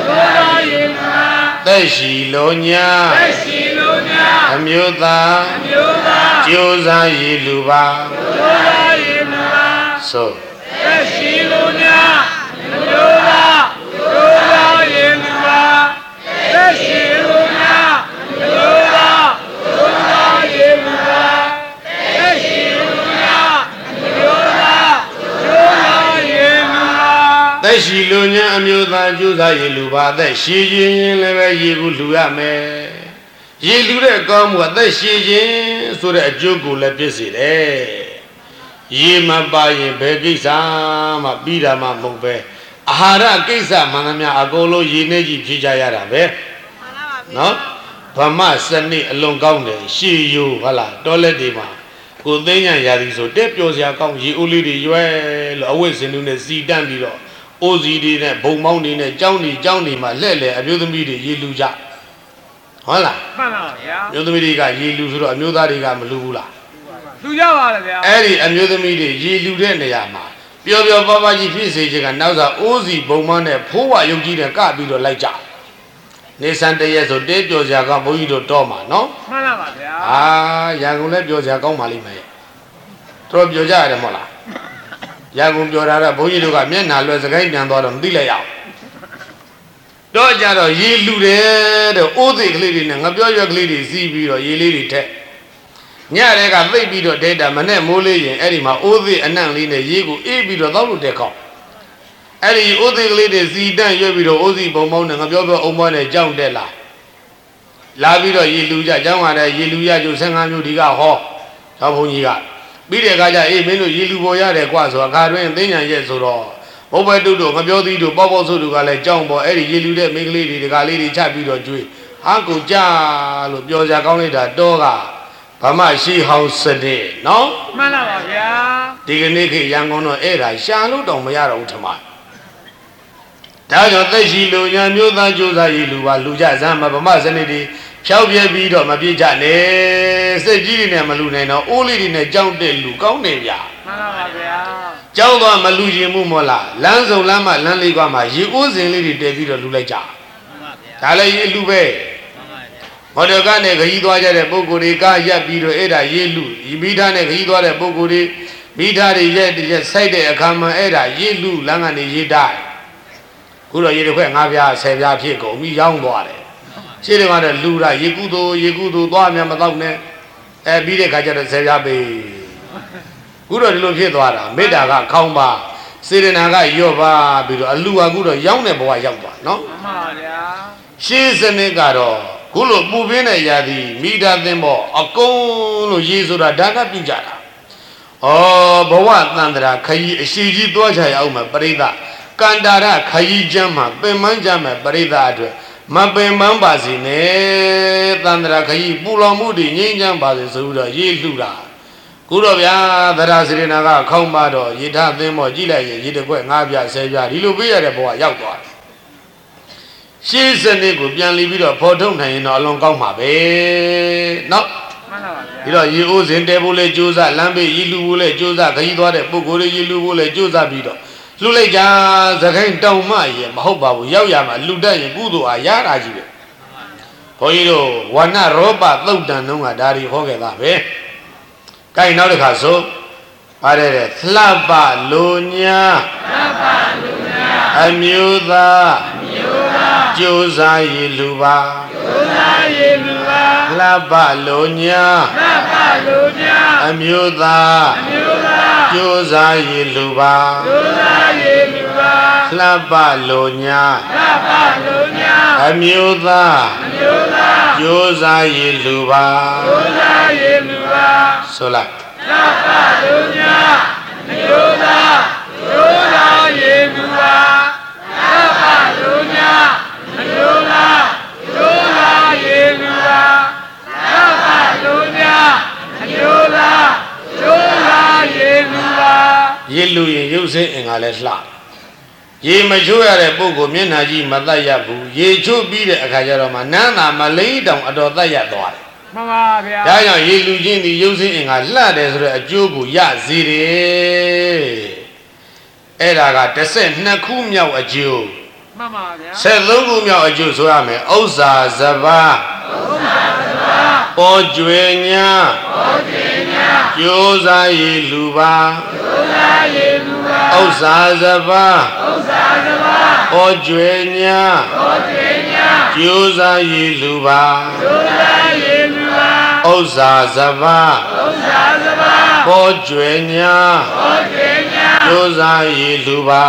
သက်ရှိလိုညာအမျိုးသားကျိုးစားရည်လူပါဆိုသက်ရှိလိုညာအမျိုးသားကျိုးစားရည်လူပါသက်ရှိလိုညာအမျိုးသားကျိုးစားရည်လူပါသက်ရှိလိုညာအမျိုးသားကျိုးစားရည်လူပါသက်ရှိလိုညာအမျိုးသားကျိုးစားရည်လူပါသက်ရှိခြင်းလည်းပဲရေဘူးလူရမယ်ရေလူတဲ့ကောင်းမှုအသက်ရှိခြင်းဆိုတဲ့အကျိုးကိုလည်းပြည့်စေတယ်ရေမပါရင်ဘယ်ကိစ္စမှပြီးတာမှမဟုတ်ပဲအာဟာရကိစ္စမှန်သမျှအကုန်လုံးရေနဲ့ကြီးဖြေကြရတာပဲနော်ဗမာစနစ်အလွန်ကောင်းတယ်ရှေးရိုးဟုတ်လားတောလက်တွေမှာကိုသိညာရာသီဆိုတက်ပျော်စရာကောင်းရေအိုးလေးတွေရွယ်လို့အဝိဇ္ဇင်တို့နဲ့စီတန့်ပြီးတော့အိုးစီတွေနဲ့ဘုံမောင်းတွေနဲ့ကြောင်းတွေမှာလှဲ့လေအမျိုးသမီးတွေရေလူကြဟုတ်လားမှန်ပါဗျာမျိုးသမီးတွေကရေလူဆိုတော့အမျိုးသားတွေကမလူဘူးလားလူကြပါလေဗျာအဲ့ဒီအမျိုးသမီးတွေရေလူတဲ့နေရာမှာပျော်ပျော်ပါးပါးကြီးဖြစ်စေချင်ကနောက်စားအိုးစီဘုံမနဲ့ဖိုးဝရုပ်ကြီးနဲ့ကပြီးတော့လိုက်ကြနေဆန်တရက်ဆိုတေးပျော်စရာကောင်းဘုန်းကြီးတို့တော့မှာနော်မှန်ပါပါဗျာရန်ကုန်လည်းပျော်စရာကောင်းပါလိမ့်မယ်တော်ပျော်ကြရတယ်မဟုတ်လားရန်ကုန်ပျော်တာတော့ဘုန်းကြီးတို့ကမျက်နှာလွယ်စကိုင်းပြန်သွားတော့မသိလိုက်ရအောင်တော့ကြတော့ရေလူတယ်တဲ့အိုးစိတ်ကလေးတွေနဲ့ငပြောရွက်ကလေးတွေစီးပြီးတော့ရေလေးတွေထက်ညတဲ့ကသိပ်ပြီးတော့ဒဲတာမနဲ့မိုးလေးရင်အဲ့ဒီမှာအိုးစိတ်အနံ့လေးနဲ့ရေကိုအေးပြီးတော့သောက်လို့တက်ကောက်အဲ့ဒီအိုးစိတ်ကလေးတွေစီတန့်ရွက်ပြီးတော့အိုးစိဘုံဘုံနဲ့ငပြောအုံမောနဲ့ကြောင်းတက်လာပြီးတော့ရေလူကြကျောင်းကလည်းရေလူရကျိုး15မျိုးဒီကဟောကျောင်းဘုန်းကြီးကပြီးတဲ့အခါကျအေးမင်းတို့ရေလူပေါ်ရတယ်ကွာဆိုအခါတွင်သိညာရဲ့ဆိုတော့ဘုဘတုတို့ငပြောသီးတို့ပေါ့ပေါ့ဆိုတို့ကလည်းကြောင်းပေါ်အဲ့ဒီရေလူတဲ့မိန်းကလေးတွေဒီကလေးတွေချပြီးတော့ကျွေးဟာကိုကြလို့ပြောစရာကောင်းလိုက်တာတော့ကဘာမှရှိဟောင်းစတဲ့နော်မှန်ပါဗျာဒီကနေ့ခေတ်ရန်ကုန်တော့အဲ့ဒါရှာလို့တောင်မရတော့ဘူးထမဒါကြောင့်သက်ရှိလူညာမျိုးသားကြိုးစားရည်လူပါလူကြစမ်းမဗမာစနစ်တွေဖြောက်ပြဲပြီးတော့မပြည့်ကြနဲ့စိတ်ကြီးတွေနဲ့မလူနိုင်တော့အိုးလေးတွေနဲ့ကြောင်းတဲ့လူကောင်းနေဗျာမှန်ပါဗျာကြောင်းသွားမလူရင်မှုမလားလမ်းစုံလမ်းမလမ်းလေးကမှရေအိုးစင်လေးတွေတည်ပြီးတော့လူလိုက်ကြဒါလည်းရေလူပဲဟောတော့ကနေခရီးသွားကြတဲ့ပုဂ္ဂိုလ်တွေကရပ်ပြီးတော့အဲ့ဒါရေလူမိသားနဲ့ခရီးသွားတဲ့ပုဂ္ဂိုလ်တွေမိသားတွေရဲ့စိုက်တဲ့အခါမှာအဲ့ဒါရေလူလမ်းကနေရေတိုက်ခုတော့ရေတစ်ခွက်5ပြား10ပြားဖြစ်ကုန်ပြီးရောင်းသွားတယ်ရှင်းတယ်ကတော့လူတာရေကူတို့သွားများမတော့နဲ့ပြီးတဲ့ခါကျတော့10ပြားပေးခုတော့ဒီလိုဖြစ်သွားတာမေတ္တာကခေါင်းပါစေရနာကရော့ပါပြီးတော့အလူဟာခုတော့ရောင်းတဲ့ဘဝရောက်သွားနော်မှန်ပါဗျာရှင်းစနစ်ကတော့ခုလိုပူပင်းတဲ့ຢာသည်မိသားသင်းပေါ်အကုန်လို့ရေးဆိုတာဒါနပြုကြတာဩဘဝတန်တရာခရီးအရှိကြီးသွားချရအောင်မှာပရိသကန္တာရခရီးချမ်းမှာပင်ပန်းကြမှာပရိသအတွက်မပင်ပန်းပါစေနဲ့တန်တရာခရီးပူလောင်မှုတွေငြိမ်းချမ်းပါစေဆိုပြီးတော့ရေးလှူတာခုတော့ဗျာသရစေရနာကခေါင်းပါတော့ရေထသင်းပေါ်ကြည့်လိုက်ရင်ရေတစ်ခွက်5ပြ10ပြဒီလိုပေးရတဲ့ဘဝရောက်သွားတယ်ရှင်းစနစ်ကိုပြန်လီပြီးတော့ဖော်ထုတ်နိုင်ရင်တော့အလွန်ကောင်းပါပဲเนาะမှန်ပါဗျာပြီးတော့ရေအိုးစင်တဲဖို့လဲကြိုးစားလမ်းဘေးရေလူဖို့လဲကြိုးစားခရီးသွားတဲ့ပုဂ္ဂိုလ်တွေရေလူဖို့လဲကြိုးစားပြီးတော့လှူလိုက်ကြသခိုင်းတောင်မှရင်မဟုတ်ပါဘူးရောက်ရမှာလူတက်ရင်ကုသိုလ်အားရတာကြီးပဲဘုန်းကြီးတို့ဝဏရောပသုတ်တန်တုန်းကဒါတွေဟောခဲ့တာပဲ။ကိုင်နောက်တစ်ခါဆိုပါတယ်တဲ့လှပလိုညာအမျိုးသားကြိုးစားရည်လူပါလှပလိုညာအမျိုးသားကြိုးစားရည်လူပါလှပလိုညာအမျိုးသားကြိုးစားရည်လူပါဆိုလိုက်လှပလိုညာအမျိုးသားကြိုးစားရည်လူပါလှပလိုညာအမျိုးသားကြိုးစားရည်လူပါလှပလိုညာအမျိုးသားကြိုးစားရည်လူပါရေလူရင်ရုပ်စင်းအင်္ဂါလဲလှရေမချိုးရတဲ့ပုဂ္ဂိုလ်မျက်နှာကြီးမတတ်ရဘူးရေချိုးပြီးတဲ့အခါကျတော့မှနန်းသာမလိမ့်တောင်အတော်တတ်ရသွားတယ်မှန်ပါဗျာဒါကြောင့်ရေလူချင်းဒီရုပ်စင်းအင်္ဂါလှတယ်ဆိုတဲ့အကျိုးကိုရစေတယ်အဲ့ဒါက12ခုမြောက်အကျိုးမှန်ပါဗျာ 73ခုမြောက်အကျိုးဆိုရမယ်ဥစ္စာစပါးပေါ်ကျွေညာကျိုးစားရည်လူပါဥစ္စာစပါးပေါ်ကျွေညာကျိုးစားရည်လူပါဥစ္စာစပါးပေါ်ကျွေညာကျိုးစားရည်လူပါ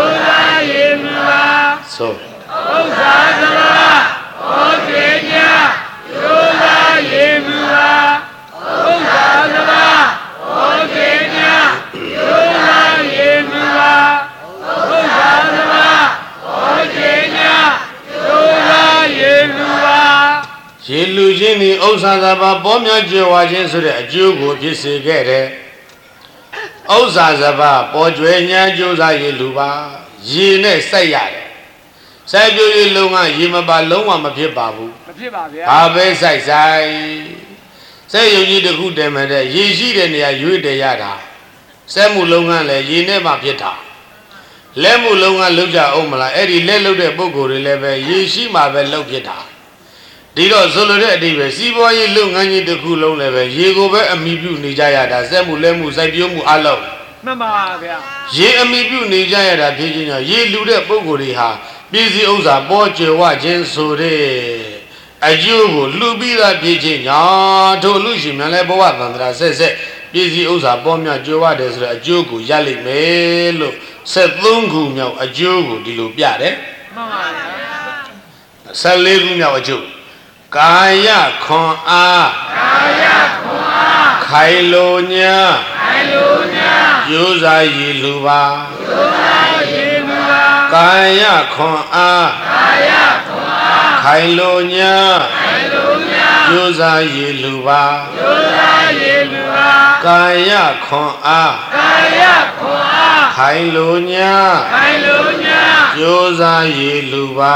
ဆိုဥစ္စာစပါးပေါ်ကျွေညာကျိုးစားရည်လူပါဥစ္စာစပါးပေါ်ကျွေညာကျိုးစားရည်လူပါဥစ္စာစပါးပေါ်ကျွေညာကျိုးစားရည်လူပါရေလူချင်းဒီဥစ္စာစပါးပေါ်များကျွေဝါခြင်းဆိုတဲ့အကျိုးကိုဖြစ်စေခဲ့တယ်ဥစ္စာစပါးပေါ်ကျွေညာကျိုးစားရည်လူပါရေနဲ့စိုက်ရတယ်စိုက်ပျိုးရေးလုပ်ငန်းရေမပါလုံးဝမဖြစ်ပါဘူးမဖြစ်ပါဗျာဘာပဲစိုက်စက်ရုံကြီးတစ်ခုတည်မှတဲ့ရေရှိတဲ့နေရာရွေးတယ်ရတာစက်မှုလုပ်ငန်းလည်းရေနဲ့မှဖြစ်တာလက်မှုလုပ်ငန်းလုပ်ကြအောင်မလားအဲ့ဒီလက်လုပ်တဲ့ပုံကိုယ်တွေလည်းပဲရေရှိမှပဲလုပ်ဖြစ်တာဒီတော့ဆိုလိုတဲ့အတိပဲစီးပွားရေးလုပ်ငန်းကြီးတစ်ခုလုံးလည်းပဲရေကိုပဲအမိပြုနေကြရတာစက်မှုလက်မှုစိုက်ပျိုးမှုအလုံးမှန်ပါဗျာရေအမိပြုနေကြရတာဖြစ်ချင်းကြောင့်ရေလူတဲ့ပုံကိုယ်တွေဟာပြည်စည်းဥစ္စာပေါ်ကျွယ်ဝခြင်းဆိုတဲ့အကျိုးကိုလူပြီးသားဖြစ်ချင်းကြောင့်တို့လူရှင်များလည်းဘဝသန္တရာဆက်ပြည်စည်းဥစ္စာပေါ်များကျွယ်ဝတယ်ဆိုတဲ့အကျိုးကိုရလိမ့်မယ်လို့73ခုမြောက်အကျိုးကိုဒီလိုပြတယ်မှန်ပါဗျာ14ခုမြောက်အကျိုးကာယခွန်အားခိုင်လိုညာရိုးစားရည်လူပါကာယခွန်အားခိုင်လိုညာရိုးစားရည်လူပါကာယခွန်အားခိုင်လိုညာရိုးစားရည်လူပါ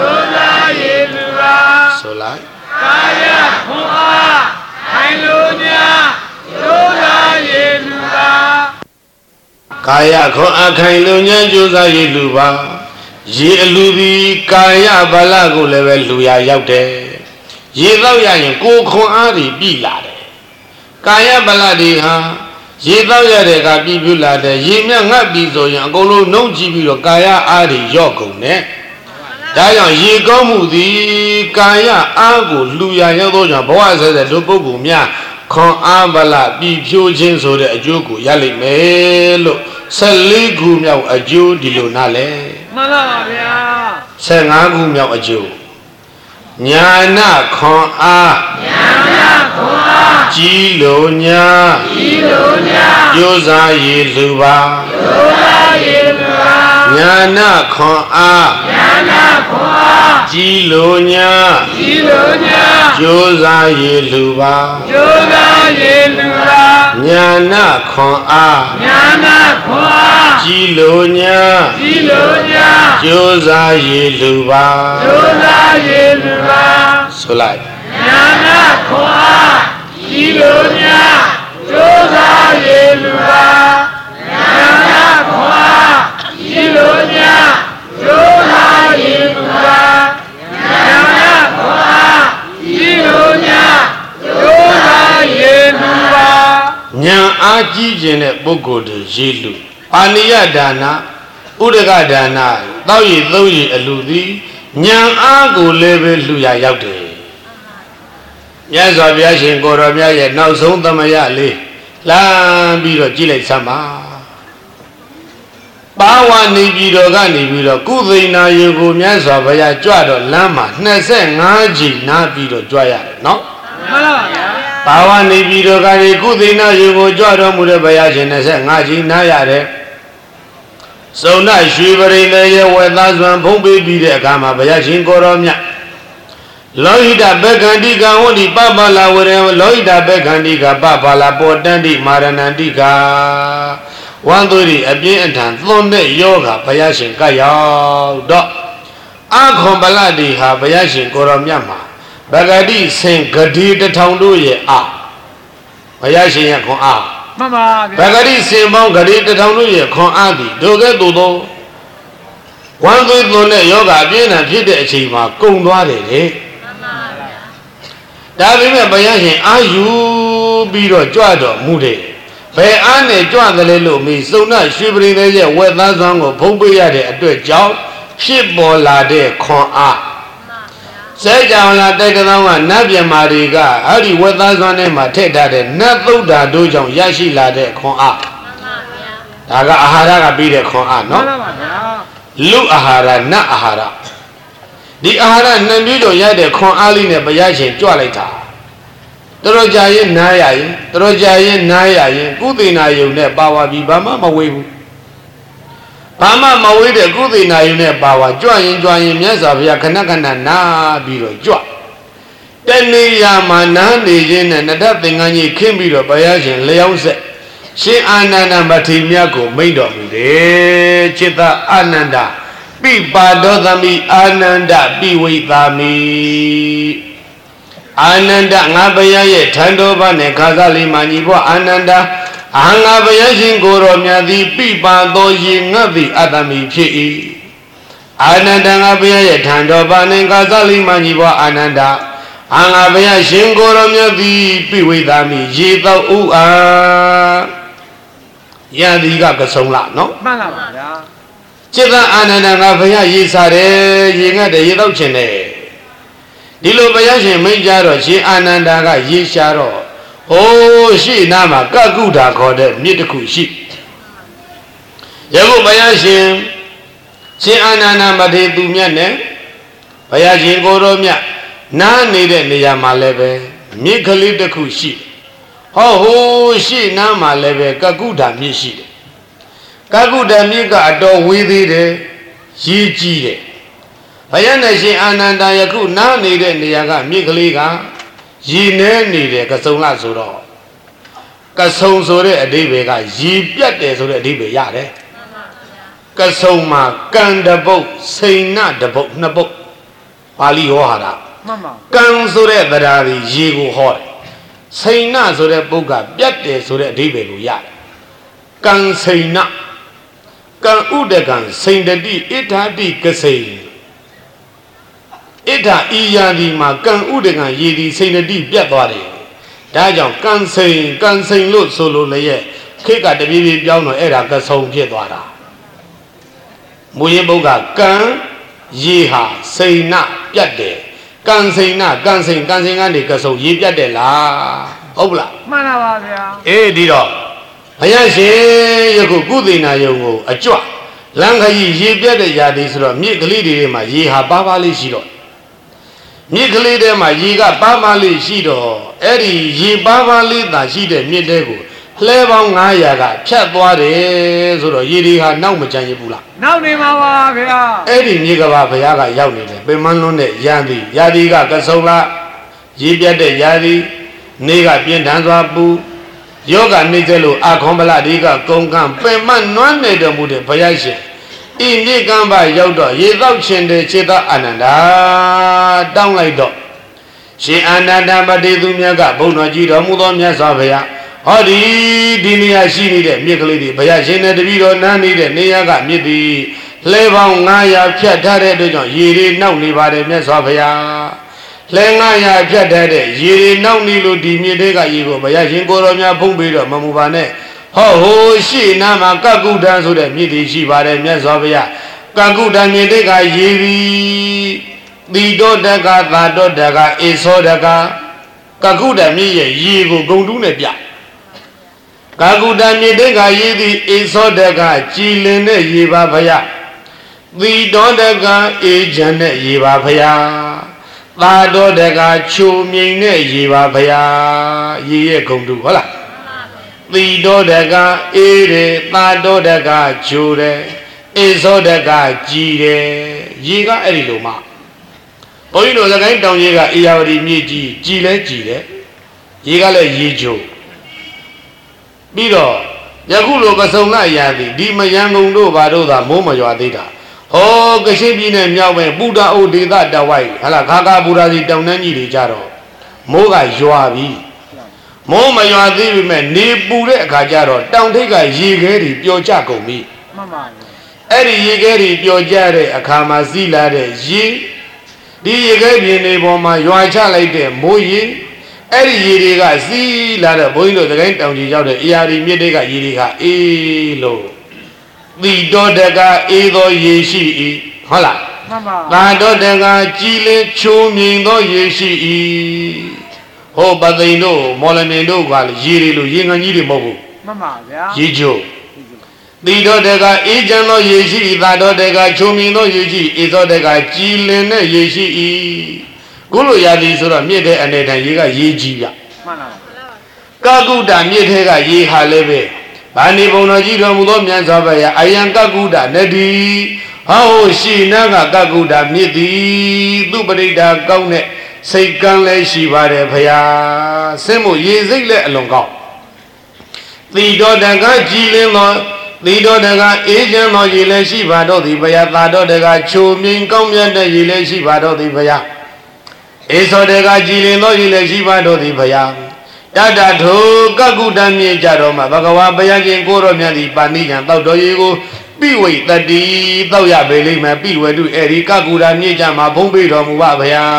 ဆိုလိုက်ကာယခွန်အားခိုင်လိုညာရိုးစားရည်လူပါကာယခွန်အားခိုင်လိုညာရိုးစားရည်လူပါရေအလူပြီးကာယဗလကိုလည်းပဲလူရရောက်တယ်ရေတော့ရရင်ကိုယ်ခွန်အားတွေပြီလာတယ်ကာယဗလတွေဟာရေတော့ရတဲ့ကပြီပြုလာတယ်ရေမြတ်ငတ်ပြီဆိုရင်အကုန်လုံးနှုံးကြည့်ပြီးတော့ကာယအားတွေရော့ကုန်တယ်ဒါကြောင့်ရေကောင်းမှုသည်ကာယအားကိုလူရရောက်သောကြောင့်ဘဝဆက်ဆက်တို့ပုဂ္ဂိုလ်များခွန်အားဗလပြီဖြိုးခြင်းဆိုတဲ့အကျိုးကိုရလိမ့်မယ်လို့14ခုမြောက်အကျိုးဒီလိုနားလဲမှန်ပါဗျာ15ခုမြောက်အကျိုးညာနာခွန်အားကြီးလိုညာကျိုးစားရည်လူပါညာနာခွန်အားကြီးလိုညာကျိုးစားရည်လူပါညာနာခွန်အားကြီးလိုညာကျိုးစားရည်လူပါဆိုလိုက်ညာနာခွန်အားကြီးလိုညာကျိုးစားရည်လူပါညာနာခွန်အားကြီးလိုညာကျိုးစားရည်လူပါညာနာခွန်အားကြီးလိုညာကျိုးစားရည်လူပါညာအားကြီးခြင်းတဲ့ပုဂ္ဂိုလ်တွေရေးလူအာနိယဒါနဥဒကဒါနတောက်ရည်သုံးရည်အလူသည်ဉာဏ်အားကိုလည်းပဲလှူရရောက်တယ်မြတ်စွာဘုရားရှင်ကိုရောမြတ်ရဲ့နောက်ဆုံးသမယလေးလှမ်းပြီးတော့ကြည့်လိုက်စမ်းပါပါဝါနေပြည်တော်ကနေပြီးတော့ကုသိဏယေကိုမြတ်စွာဘုရားကြွတော့လမ်းမှာ25ကြိမ်နားပြီးတော့ကြွရတယ်နော်မှန်ပါဗျာပါဝါနေပြည်တော်ကနေကုသိဏယေကိုကြွတော်မူတဲ့ဘုရားရှင်25ကြိမ်နားရတယ်စုံနာရွှေပရိသေရဲ့ဝေသားစွမ်းဖုံးပေးပြီးတဲ့အခါမှာဘုရားရှင်ကိုရောမြတ်လောဟိတဘေခန္တိကဝန္တိပပလာဝရေလောဟိတဘေခန္တိကပပလာပေါ်တန္တိမာရဏန္တိကဝန္တုရိအပြင်းအထန်သွန်တဲ့ယောဂဘုရားရှင်ကရောက်တော့အခွန်ပလတိဟာဘုရားရှင်ကိုရောမြတ်မှာဗဂတိဆင်ဂတိ1000တို့ရဲ့ဘုရားရှင်ရဲ့ခွန်အားမှန်ပါဗျာဗဂတိစင်ပေါင်းဂတိ1000တို့ရဲ့ခွန်အားသည်ဒုကဲ့သို့သောဝမ်းသွေးသွန်းတဲ့ယောဂအပြင်းထန်ဖြစ်တဲ့အချိန်မှာကုန်သွားတယ်လေမှန်ပါဗျာဒါပေမဲ့ဘုရားရှင်အာယူပြီးတော့ကြွတော်မူတယ်ဘယ်အားနဲ့ကြွတယ်လဲလို့မေးစုံနာရွှေပရိသေရဲ့ဝက်သားစွမ်းကိုဖုံးပေးရတဲ့အတွက်ကြောင့်ဖြစ်ပေါ်လာတဲ့ခွန်အားစဲကြောင်လာတိုက်တောင်းကနတ်ပြမာတွေကအဲ့ဒီဝက်သားစွမ်းထဲမှာထည့်ထားတဲ့နတ်သုဒ္ဓတို့ကြောင့်ရရှိလာတဲ့ခွန်အားမှန်ပါဗျာဒါကအာဟာရကပြီးတဲ့ခွန်အားနော်မှန်ပါဗျာလူအာဟာရနတ်အာဟာရဒီအာဟာရနှံပြည့်ကြောင့်ရတဲ့ခွန်အားလေးနဲ့ဘုရားရှင်ကြွလိုက်တာတော်ကြရင်နားရရင်တော်ကြရင်နားရရင်ကုသိဏယုံနဲ့ပါဝါပြီးဘာမှမဝေးဘူးဘာမှမဝေးတဲ့ကုသိဏယုံနဲ့ပါဝါကြွရင်မြတ်စွာဘုရားခဏခဏနားပြီးတော့ကြွတဏှာမှာနားနေခြင်းနဲ့နတ္တသင်္ကန်းကြီးခင်းပြီးတော့ဘုရားရှင်လျောင်းဆက်ရှင်အာနန္ဒမထေရမြတ်ကိုမိန့်တော်မူတယ်จิตအာနန္ဒပိပါဒောသမီအာနန္ဒပိဝိသာမိအာနန္ဒငါဘုရားရဲ့ထံတော်ဘာနဲ့ခါစားလေးမှညီဘွားအာနန္ဒအာငါဘုရားရှင်ကိုယ်တော်မြတ်သည်ပိပါသောရေငတ်သည်အတ္တမိဖြစ်၏အာနန္ဒငါဘုရားရဲ့ထံတော်ဘာနဲ့ခါစားလေးမှညီဘွားအာနန္ဒအာငါဘုရားရှင်ကိုယ်တော်မြတ်သည်ပိဝိသာမိရေသောဥအာယံဒီကကဆုံလားနော်မှန်ပါပါဗျာจิตအာနန္ဒငါဘုရားရေစားတယ်ရေငတ်တယ်ရေတော့ချင်တယ်ဒီလိုဘုရားရှင်မိန့်ကြတော့ရှင်အာနန္ဒာကရေရှားတော့ဟိုးရှိနာမှာကကုဋ္ဌာခေါ်တဲ့မြစ်တစ်ခုရှိယခုဘုရားရှင်ရှင်အာနန္ဒာမထေရသူမြတ်နဲ့ဘုရားရှင်ကိုယ်တော်မြတ်နားနေတဲ့နေရာမှာလည်းပဲမြစ်ကလေးတစ်ခုရှိဟောဟိုးရှိနာမှာလည်းပဲကကုဋ္ဌာမြစ်ရှိတယ်ကကုဋ္ဌာမြစ်ကအတော်ဝေးသေးတယ်ရေကြီးတယ်ဘုရားနဲ့ရှင်အာနန္ဒာယခုနားနေတဲ့နေရာကမြစ်ကလေးကရေနေနေတယ်ကစုံလားဆိုတော့ကဆုံဆိုတဲ့အဓိပ္ပာယ်ကရေပြတ်တယ်ဆိုတဲ့အဓိပ္ပာယ်ရတယ်ကဆုံမှာကံတပုတ်စိန်နတပုတ်နှစ်ပုတ်ပါဠိဟောဟာတာမှန်ပါကံဆိုတဲ့တရားကြီးရေကိုဟောတယ်စိန်နဆိုတဲ့ပုတ်ကပြတ်တယ်ဆိုတဲ့အဓိပ္ပာယ်ကိုရတယ်ကံစိန်နကံဥဒကံစိန်တတိဣထာတိကစိန်ဣဒ္ဓဤယာဒီမှာကံဥဒကံရည်ဒီစိန်တိပြတ်သွားတယ်ဒါကြောင့်ကံစိန်လို့ဆိုလို့လည်းခေတ်ကတပြေးပြေးပြောင်းတော့အဲ့ဒါကဆုံဖြစ်သွားတာမူရင်းဘုတ်ကကံရေဟာစိန်နပြတ်တယ်ကံစိန်ကနေကဆုံရေပြတ်တယ်လားဟုတ်ပလားမှန်ပါပါဗျာအေးဒီတော့ဘုရားရှင်ယခုကုသိနာယုံကိုအကြွလမ်းခရီးရေပြတ်တဲ့ຢာဒီဆိုတော့မြစ်ကလေးတွေမှာရေဟာပါပါလေးရှိတော့မြစ်ကလေးထဲမှာရေကပါပါလေးရှိတော့အဲ့ဒီရေပါပါလေးသာရှိတဲ့မြစ်တဲကိုလှဲပေါင်း900ကဖြတ်သွားတယ်ဆိုတော့ရေဒီဟာနောက်မကြမ်းရဘူးလားနောက်နေမှာပါဗျာအဲ့ဒီမြေကဘာဘုရားကရောက်နေတယ်ပင်မလွန်းတဲ့ရာသီကကဆုံလားရေပြတ်တဲ့ရာသီနေကပြင်းထန်စွာပူယောဂနေကျလို့အာခေါံပလဒီကကုံကံပင်မနွမ်းနေတော်မူတဲ့ဘုရားရှင်ဤမြေကံပါရောက်တော့ရေသောက်ခြင်းတဲ့ခြေသောအာနန္ဒာတောင်းလိုက်တော့ရှင်အာနန္ဒာမထေရသူမြတ်ကဘုန်းတော်ကြီးတော်မူသောမြတ်စွာဘုရားဟောဒီနေရာရှိနေတဲ့မြစ်ကလေးတွေဘုရားရှင်နဲ့တပည့်တော်နားနေတဲ့နေရာကမြစ်သည်လဲပေါင်း900ဖြတ်ထားတဲ့အတွက်ကြောင့်ရေတွေနောက်နေပါတယ်မြတ်စွာဘုရားလဲ900ဖြတ်ထားတဲ့ရေတွေနောက်နေလို့ဒီမြစ်တွေကရေကိုဘုရားရှင်ကိုယ်တော်များဖုံးပြီးတော့မမူပါနဲ့ဟောဟိုရှိနာမှာကကုဋ္ဌံဆိုတဲ့မြစ်တွေရှိပါတယ်မြတ်စွာဘုရားကကုဋ္ဌံမြစ်တွေကရေပြီးသီတောတကသာတောတကဧသောတကကကုဋ္ဌံမြစ်ရဲ့ရေကိုဂုံတူးနဲ့ပြကကုဋ္ဌံမြစ်တွေကရေသည်ဧသောတကကြည်လင်တဲ့ရေပါဘုရားသီတောတကအေးချမ်းတဲ့ရေပါဘုရားသာတောတကချိုမြိန်တဲ့ရေပါဘုရားရေရဲ့ဂုံတူးဟုတ်လားသီတောတကအေးတယ်သာတောတကချိုတယ်ဧသောတကကြည်တယ်ရေကအဲ့ဒီလိုမှဘုန်းကြီးတို့စကိုင်းတောင်ရေကအေယာဝတီမြစ်ကြီးကြည်လဲကြည်တယ်ရေကလည်းရေချိုပြီးတော့ယခုလိုကဆုံလာရာသည်ဒီမယံကုန်တို့ဘာတို့သာမိုးမရွာသေးတာဟောကရှိပြည်နယ်မြောက်ပဲပုဒ္ဒအိုဒေသတဝိုက်ဟာလာခါကာဘူရာစီတောင်တန်းကြီးတွေကြတော့မိုးကရွာပြီမိုးမရွာသေးပေမဲ့နေပူတဲ့အခါကျတော့တောင်ထိပ်ကရေခဲတွေပျော်ကျကုန်ပြီမှန်ပါအဲ့ဒီရေခဲတွေပျော်ကျတဲ့အခါမှာစီးလာတဲ့ရေဒီရေခဲပြင်တွေပေါ်မှာရွာချလိုက်တဲ့မိုးရေအဲ့ဒီရေတွေကစီးလာတဲ့ဘုန်းကြီးတို့သခိုင်းတောင်ကြီးရောက်တဲ့အရာဒီမြစ်တွေကရေတွေကအေးလို့သီတောတကအေးသောရေရှိ၏ဟုတ်လားမှန်ပါသာတောတကကြည်လင်ချိုးမြိန်သောရေရှိ၏ဟောပသိမ်တို့မော်လမြိုင်တို့ကလည်းရေတွေလို့ရေငန်းကြီးတွေမဟုတ်ဘူးမှန်ပါဗျာရေချိုးသီတောတကအေးချမ်းသောရေရှိ၏သာတောတကချိုးမြိန်သောရေရှိဧသောတကကြည်လင်တဲ့ရေရှိ၏ခုလိုရာသီဆိုတော့မြစ်တဲ့အနေနဲ့ရေကရေကြီးပြမှန်ပါကကုဋ္ဌမြစ်ထဲကရေဟာလည်းပဲဗာဏိဘုံတော်ကြီးတော်မူသောမြတ်စွာဘုရားအယံကကုဋ္ဌနတိဟောရှိနာကကကုဋ္ဌမြစ်သည်သူပရိဒါကောင်းတဲ့စိတ်ကံလည်းရှိပါတယ်ဘုရားဆင်းမှုရေစိတ်လည်းအလွန်ကောင်းသီတောတကကြည်လင်းသော Tí đô đà gà ý chân nó gì lê sĩ bà đô thị bà ya ta đô đà gà chủ mình công nhân đà gì lê sĩ bà đô thị bà ya ý sô đà gà chỉ lên nó gì lê sĩ bà đô thị bà ya đà đà thô các cụ đà miê chà đô mà bà gà wà bà ya chân cô rô mian thị bà ni chẳng tao đô yê cô bị quỷ tà đi tao ya bê lê mà bị quỷ đu ế đi các cụ đà miê chà mà phong bê đô mù bà bà ya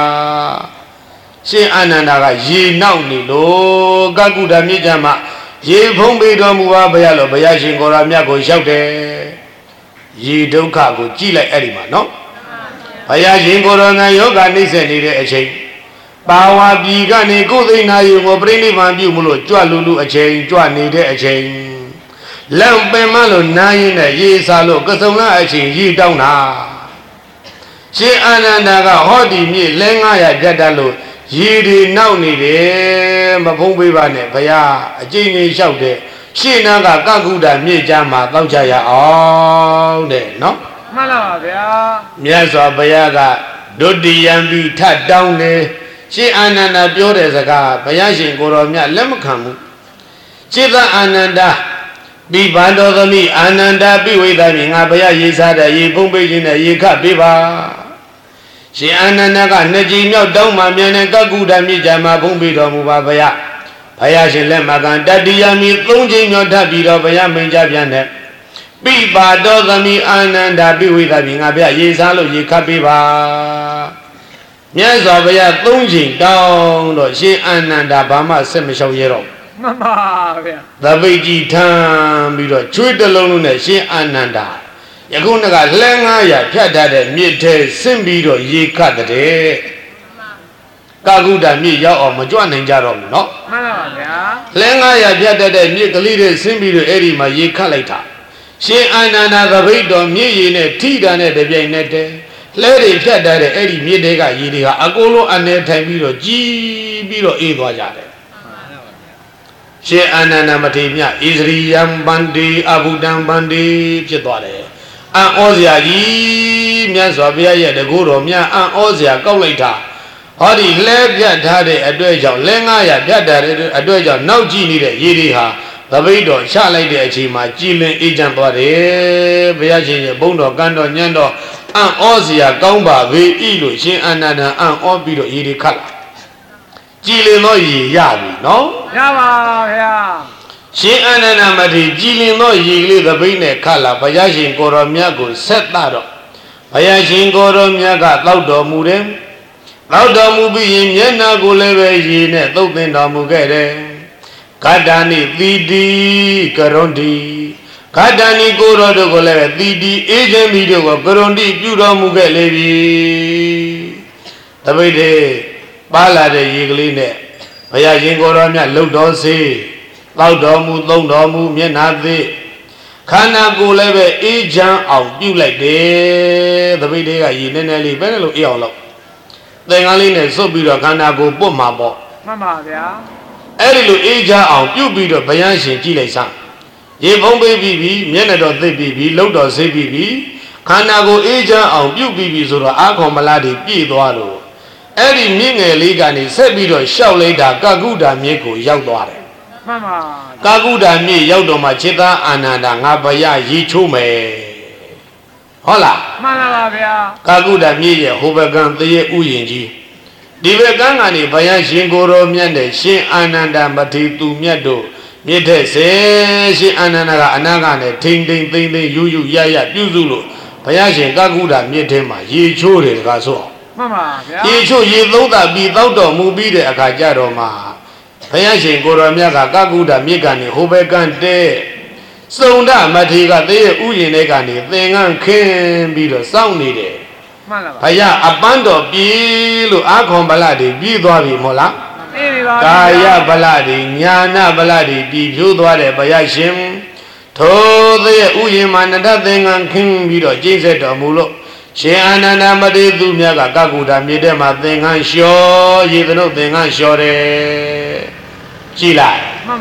Xin Ananda gà yê nao nì lô các cụ đà miê chà mà Ye phong bê đô mù bà bà ya lô bà ya chân cô rô mian cô shóc đê Ye đô khá cô chỉ lại ế đi mà nó bà ya chân cô rô ngàn yô gà ní sē ní đê ế chênh Bà wà bì gà ní cô thây nà yô ngô bê ní phàm biu mù lô chua lù lù ế chênh chua ní đê ế chênh Lão bè mà lô nà yê nè yê sā lô cơ sông nà ế chênh yê đau nà Xin Ananda gà hò đi miê lê ngā ya dhát đà lô Yê đi nao ní đê mà phong bê bà nè bà ya chênh ní shóc đê Xin nà gà các cụ đà miê chà mà tao chà ya áo đê nó Mà là bè Miā sō bāyā gā Dōti yāmbī thā tāng nē Shī Ananda pyo rē sā kā Bāyā shīn kō rō miā lē mā khā mū Shī tā Ananda Bī bā tō thamī Ananda bī wē tā mī ngā bāyā yē sā tā yē phōng bē shīn tā yē khā bē bā Shī Ananda gā nē jī miao tāng mā miā nē kā kū tā mī chā mā phōng bē tō mū bā bāyā Bāyā shīn lē mā kā Tati yāmbī thōng jī miao thā bī tō bāyā mēn chā piā nē Bị bà đô thami Ananda bị huy thami ngà bia yê sā lô yê khá bì bà Miā sō bia ya tông jīng tāng Rō shī Ananda bà mā sē mē shao yê rō Mà bè Thā bì jī thāng bì rō chūy tā lōng lō nē shī Ananda Yā khu nā kā lē ngā ya phiā tā tē miē thē sīn bì rō yê khá tā tē Kā khu tā miē yā ō mā chua nēng chā rō mō nō Mà là bè Lē ngā ya phiā tā tē miē kā lī tē sīn bì rō ē rī mā yê khá lại thā Shī Ananda gā bī tō miē yē nē thī tā nē tē piāi nē tē Lē rī phiā tā tē ē rī miē tē kā yē rī kā A kō lō ān nē thai bī rō jī bī rō ē tuā chā tē Shī Ananda mā thī miā Israyam Bandi Abhudam Bandiဖြစ်သွားတယ်အံ့ဩစရာကြီးမြတ်စွာဘုရားရဲ့တကူတော်မြတ်အံ့ဩစရာကောက်လိုက်တာဟောဒီလဲပြတ်ထားတဲ့အတွက်ကြောင့်လဲ900ပြတ်တဲ့အတွက်ကြောင့်နောက်ကြည့်နေတဲ့ရေတွေဟာသပိတ်တော်ချလိုက်တဲ့အချိန်မှာကြည်လင်အေးချမ်းသွားတယ်ဘုရားရှင်ရဲ့ဘုန်းတော်ကံတော်ညံတော်အံ့ဩစရာကောင်းပါပေဤလို့ရှင်အနန္ဒာအံ့ဩပြီးတော့ရေတွေခတ်လာကြည်လင်သောရေရပြီနော် Dạ bà bè Shī Ananda mā thī jī līng tō yī kī lī thā bī nē khā lā Bāyā shīng kō rō miā kō sēt tā rō Bāyā shīng kō rō miā kā tāu tō mū rē Tāu tō mū bī yī miā nā kō lē bē yī nē tō tēn tō mū kē rē Gātā nī tī tī kā rōn tī Gātā nī kō rō tō kō lē bē tī tī ē chēn bī tō kō kā rōn tī pyū rō mū kē lē bī Thā bī tē pā lā tē yī kī lī nē Bāyā shīng kō rō miā lō tō sī Tao đó mu tông đó mu miền Nam đi, khana cô lấy về ý chang ảo tiêu lại để, tại vì đây cái gì nên này bên này lo yêu lắm, tại ngay này số bị rồi khana cô bố mà bỏ, Mama bè ấy lo ý chang ảo tiêu bị rồi bây giờ xin chỉ lại sang, ye phong bì bì miền này đó tây bì lâu đó xây bì, khana cô ý chang ảo tiêu bì rồi ác không mà là đi bì đó rồi, ấy miền này lấy cái này xây bì rồi sau lấy đã các cụ đã miền cô giao đó đấy. Mama Các cụ đã miệng yêu đồ mà chết ta Ananda ngã bà ya yí chú mẹ Hó là Mama bè Các cụ đã miệng ya hô bà găng tế yé u yin chi Đi về găng ngà nì bà ya xin cô rô miệng để xin Ananda mà thi tu miệng đồ Miệng thế sẽ xin Ananda gà Ananda nè thinh yu ya piu du lộ Bà ya xin các cụ đã miệng thế mà yí chú rì gà số Mama bè Yí chú yí tấu ta bì tấu đồ mù bì để à khá chá đồ mà Bāyā shīng kō rō miā kā kā kū tā miē kā nī hō bē kān tē Sōng tā mā thī kā tē yé u yin nē kā nī tē ngān khēn bī rō sāng nī tē Bāyā ā pān tō bī lō ā khōng bā lā tī bī tuā bī mō lā Kā yā bā lā tī nyā nā bā lā tī bī phū tuā tē bāyā shīng Thō tē yé u yin mā nā tā tē ngān khēn bī rō jīng sē tō mū lō Shīng Ananda mā tē tū miā kā kā kū tā miē tē mā tē ngān shō yī tē nō tē ngān shō rē Chỉ lại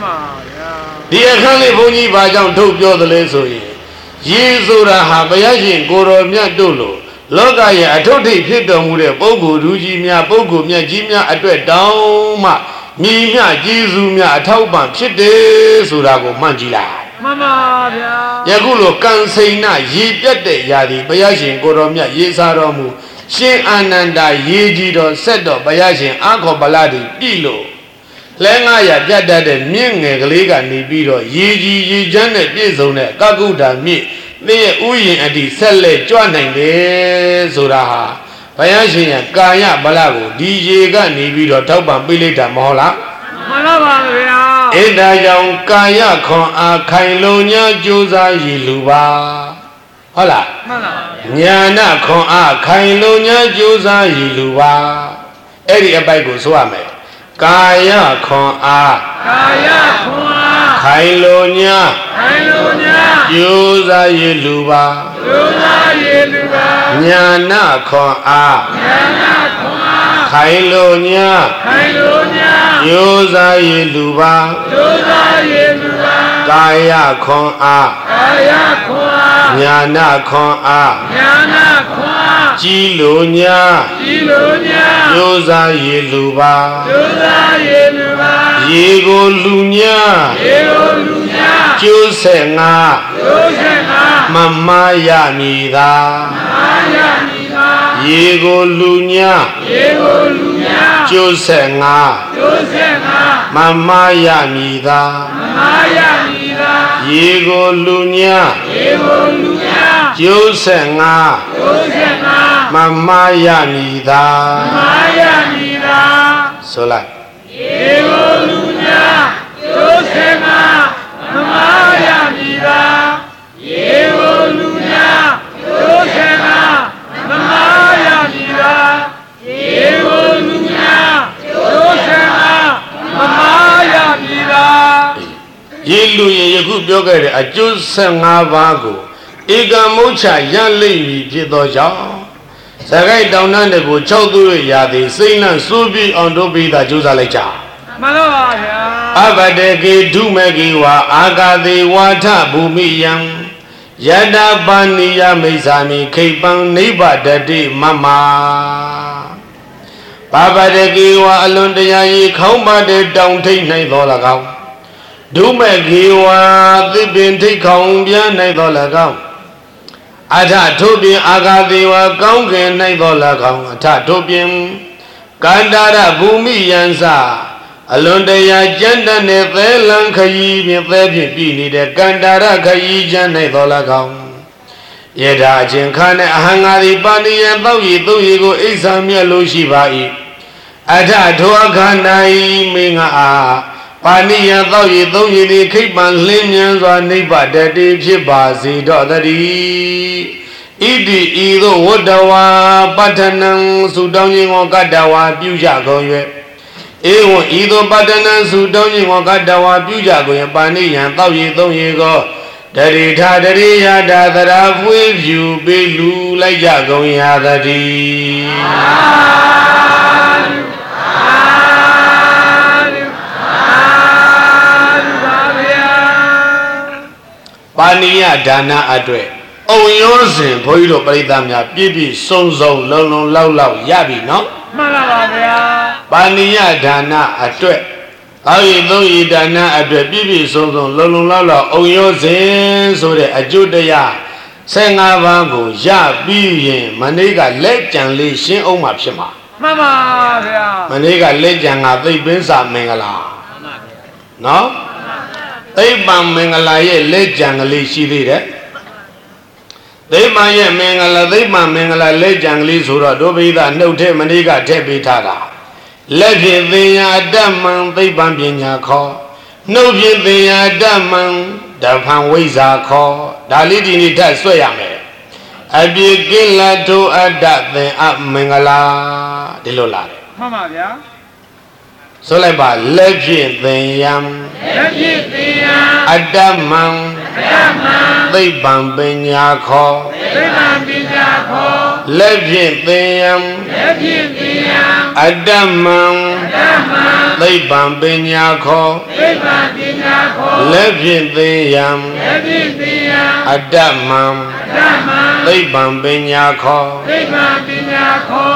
Đi khăn lì bông nhi bà trong thúc cho tôi lên rồi Giê-xu ra hạ bà yá xin cô rô miạ đô lô Lô cả yá thúc thị phiết đồng mù lệ bố cụ rú chí miạ bố cụ miạ chí miạ ạ tuệ đau mà Mì miạ Giê-xu miạ thâu bản phiết đế xu ra cô mang chỉ lại Mama, Yagulo Kansina, ye get the Yadi, Bayashin, Goromia, Yesaromu, Shin Ananda, Yejido, Sedo, Bayashin, Uncle Baladi, Pilo. Lengaya, Jada, the Ming, Gliga, Nibido, Yeji, Janet, Bizone, Gaguda, me, they Uyin and the Selle, joining the Suraha. Bayashin, Kaya, Balago, DJ, Nibido, Tauban, Bilita, Mola. Eda young Kaya con a Kailonia Josa Yiluba. Hola. Nyana con a Kailonia Josa Yiluba. Eri Abago Swame. Kaya con a Kailonia Josa Yiluba. Nyana con a Kailonia Yosa Yeluba Kaya con a Nyana con a Jilonia Yosa Yeluba Yego Lunya Josenga Mama Yamida Yego Lunya Josenga Mama Yamida Yego Lunya Josenga Mama Yamida Sola Yego Lunya Josenga Mama Yamida Yego Lunya Josenga Mama Yamida Yego Lunya Josenga Mama Yamida Yelu Yaku Bioga, a Josenga Vago, Ega Mocha, Yan Lady, Pidoja. Sagai down and go Chaudu Yadi, Saina Subi on Dobi the Josalecha. Abadeke Dumegiwa, Agade Wata Bumiyan, Yada Bania Mizami, Kapan Neighbor Daddy Mama. Babadegiwa Alundaya, Kamba de Down Take Naidolagao. Dumegiwa, the Binti Kambia Naidolagao. Ata Tobi Agadewa Gangan Naidolagao, Ata Tobian Gandara Bumi Yansa. Alundaya Janda Nethelan Kayi, Nethebi Bini, the Gandara Kayi Janedolagao. Yeda Jinkane Hangari Bani and Bawi, Duigo Isamia Lushibai. Ata Tuakanai Minga. Pani and Bawi, Duyi, Kipan Linians or Nipa, Daddy Chibasi, Dodari. Idi Ido Wodawa, Batanang, Sudani or Gadawa, Bujago. Ewo Ido Badana Sudoni Wakadawa Bujago and Bani and Tawi Doyigo. Daddy Tadari Yada that I've with you, Belu like Jago Yadadi. Pania Dana Adre. Oh, yours in Poito Paidamia, Bibi, Sonzo, Lolo, Lau, Yabi, no? Pania Dana Adre. I know you Dana Adre, Bibi, Sonzo, Lolo, Lala, oh, yours in, so the Ajudaya. Sangavango, Ya, Bibi, Maniga, Legend, Lee, Shin, Omapshima. Mamma, Maniga, Legend, they been some Mangala. No? They bang Mangala, Legend, Lee, she did it. They may Mangala, they man Mangala, Legend, Lee, Sura, Dobida, no Temaniga, Tebitada. Let it be a damn, they bambina call. No, they are damn, the Panways call. Dalidi, that's where I am. I begin to adapt the up Mangala, the Lola. Mamma, yeah. So like by legend, the yam, Adamang, they bambina call. Legend, the yam, Adamang, they bambina call. Legend, the yam, Adamang, they bambina call.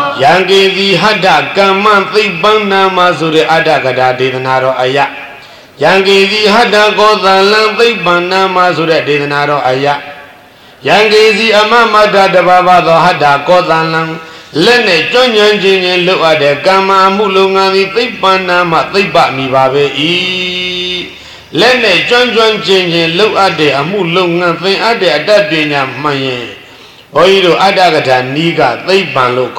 Yangi the Hada, Gaman, they bana Mazuri Adagada, Divanaro Aya. Yangezi hada kodalan Tibana Masura Dinaro Aya Yangezi Amamada Baba hada kodalan Lene Jonyan Jin look at the Gama Mulungani Tibana Matiba Mibabe E Lene John Jin look at the Amulungan thing at the Adabina Maye Oido Adagata Niga Tiban look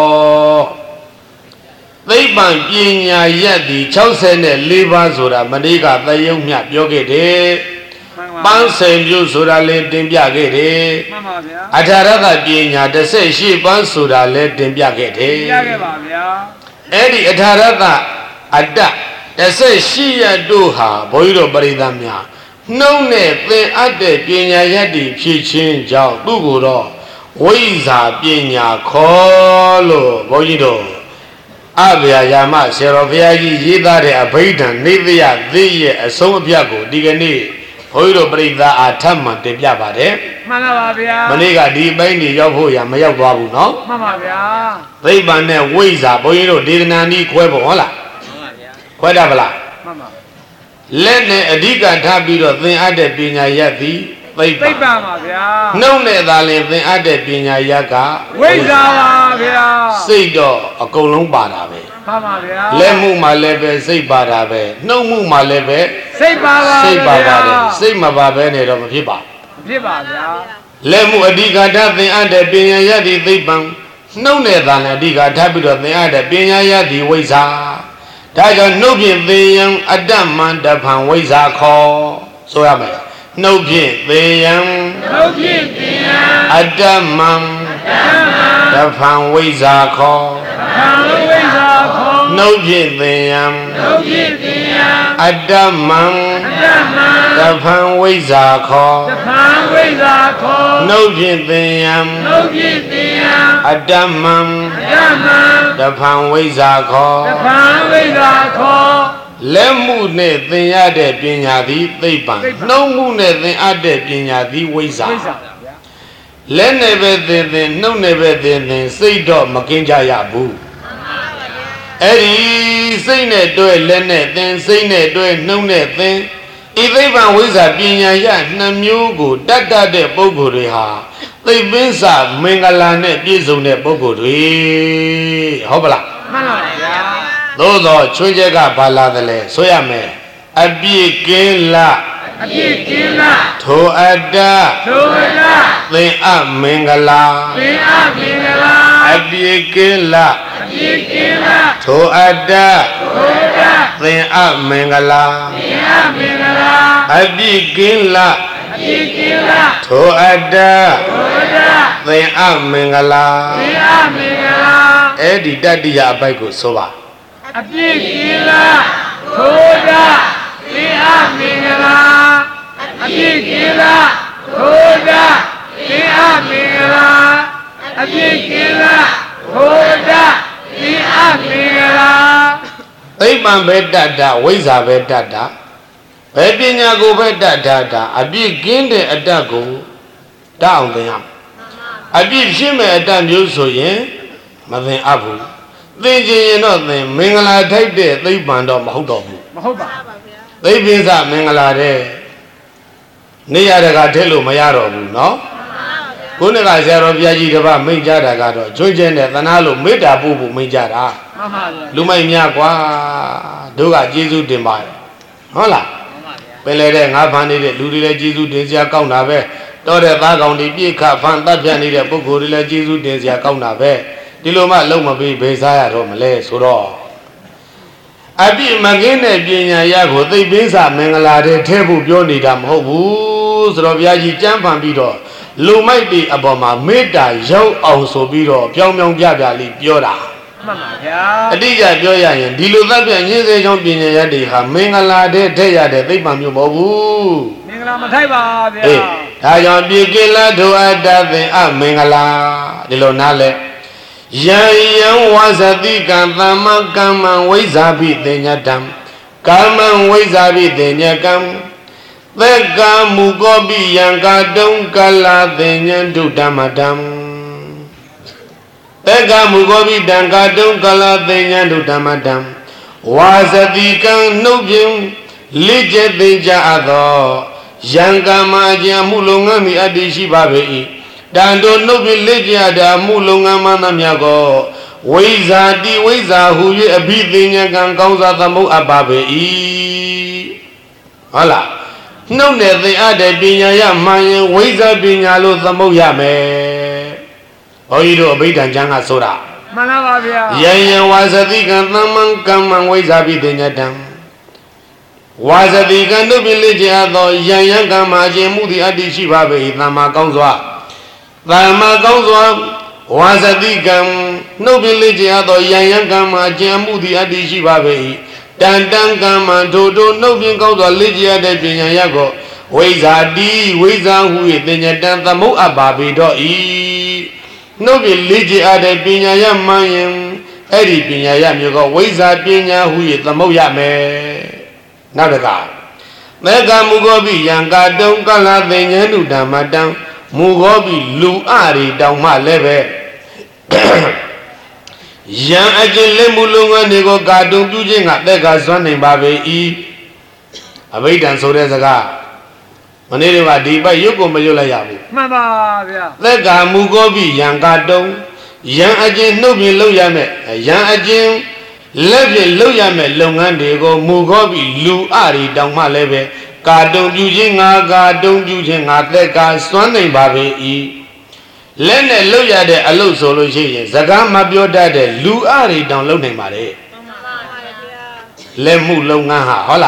Tiban Pinya Yadi Chausen Liva Sura Maniga Tayumia Yogede Bansen Sura Lentin Biagede Ataraka Pinya the say she Bansura Lentin Biagede Eddie Ataraka Ada the say she Duha Boido Baridamia No net they Ade Pinya Yadi Pichin Jau Buguro Wiza Pinya Kolo Boido Abia Yama, Seroviagi, Yida, a Payton, Nivia, the Somapiago, Digani, Hoiro Brida, Atama, de Piabade, Maniga, di Bandi, Yahoya, Mayabu, no? They ban Wiza, Boino, Dinani, Quebola, Quadabla. Lene, a diga tabido, then added being a yati. No nether than added being a yaga. Say do a column badabe. Lemu my leve, say badabe. No move my leve, say badabe. Say my babene of Piba. Lemu a diga than added being a yadi, they bang. No nether than a diga tabido, they added being a yadi, Waza. Tiger no give the young Adam man the pan Waza call. So am I. No give the young Adamam the fan ways are called. No give the young Adamam the fan ways are called. No give the young Adamam the fan ways are called. Lemu ne then added Pinya the ban. No moon then added Pinya the Waza. Let never then, no never then, say dog Makinja Yabu. Eddie, say net do it, Lenet, then say net do it, no net then. If they found Waza Pinya Yat, Namugo, that de Bogoriha. They been sa Mengalane, Bizone Bogori. Hobla. Those are Chujaga Baladale, Soyame, Abikilla, To Ada, they are Mengala, Abikilla, To Ada, they are Mengala, Abikilla, To Ada, they are Mengala, Eddie Daddy Abago Soba. Abikila, Toda, the Amingala, Abikila, Toda, the Amingala, Abikila, Toda, the Amingala. They man bed dada, ways are bed dada. Bedding a go bed dada, I begin the adago down there. I did Jimmy a damn you so, yeah, Mother Abu. They not the Mingala type there, they band up Mahodobu. They been that Mingala there. Nayada Telo Mayaro, no? Kunaga Zero Viaji Dava Majada Gato, Jojen, Tanalo, Meta Bubu Majada. Lumaiakwa, Duga Jesu Demai. Hola. Pelere, I found it, Ludilla Jesu Desia Kaunave, Dore Bag on the Bika, found that Janny, the Bogorilla Jesu Desia Kaunave. Diloma Loma be Besaya Romale, Suro. I be Magene being a Yago, they be that Mengalade, table Bioni Dam Hobu, Roviaji Jampan Bido. Lu might be about my Meda, Joe also Bido, Pyong Yabali, Biora. A DJ Bioya and Diluzabi and Yeze John being a Yadi, Mengalade, Taya, the Bibamu Bobu. Mengalataiba, I am Bigilla to add that they are Mengala, Dilonale. Yan was a digan, Kama Wazabi, then Yadam. Kama Wazabi, then Yakam. The Gamugobi Yanka don't Kala, then Yandu Damadam. The Gamugobi Danka don't Kala, then Yandu Damadam. Was a digan, no Jim. Lige Dinja Ado, Yangama Jamulungami Adishi Babi, Dando Nobi Legiada Mulungama Namiago, Weza di Weza who you a bidding and Gauza the Mo Ababe. Hala. No, they are the Binya Mayan, Weza Binyalo the Moyame. Oh, you do a bit and Janga Soda. Manavia. Yaya was a vegan, Naman come and Weza Bidinya Dam. Was a vegan to village, Yaya Gamaji Mudi Adishi Babe, Nama Gauzwa. Nama Gauzwa was a vegan, no village, Yaya Gamaji Mudi Adishi Babe. Dan Gama Dodo, no being called a Ligia de Pinayago. Weza di, Weza who is the Yadanta Mo Ababi do e. No be Ligia de Pinaya Mayan, Eddie Pinayam, you go Weza Pina who is the Moyame. Now the guy. Mega Mugobi, Yanga don't call the Yanu Damadam, Mugobi, Lu Ari down my level. Yang aje lemulunga nego gadung tuje ngak te gasan neng babe I. Abai dan sore zaga. Mana dia wadi bayi yo ko mayo layabu. Mama dia. Te gamu gobi yang gadung, yang aje nubi lu yame, yang aje lebih lu yame lungan nego mu gobi lu ari dang malebe. Gadung tuje ngak te gasan neng babe I. Lene loya de alo solo shey zaga ma pyo dat de lu ari taw lou nain pare le mu longan ha hola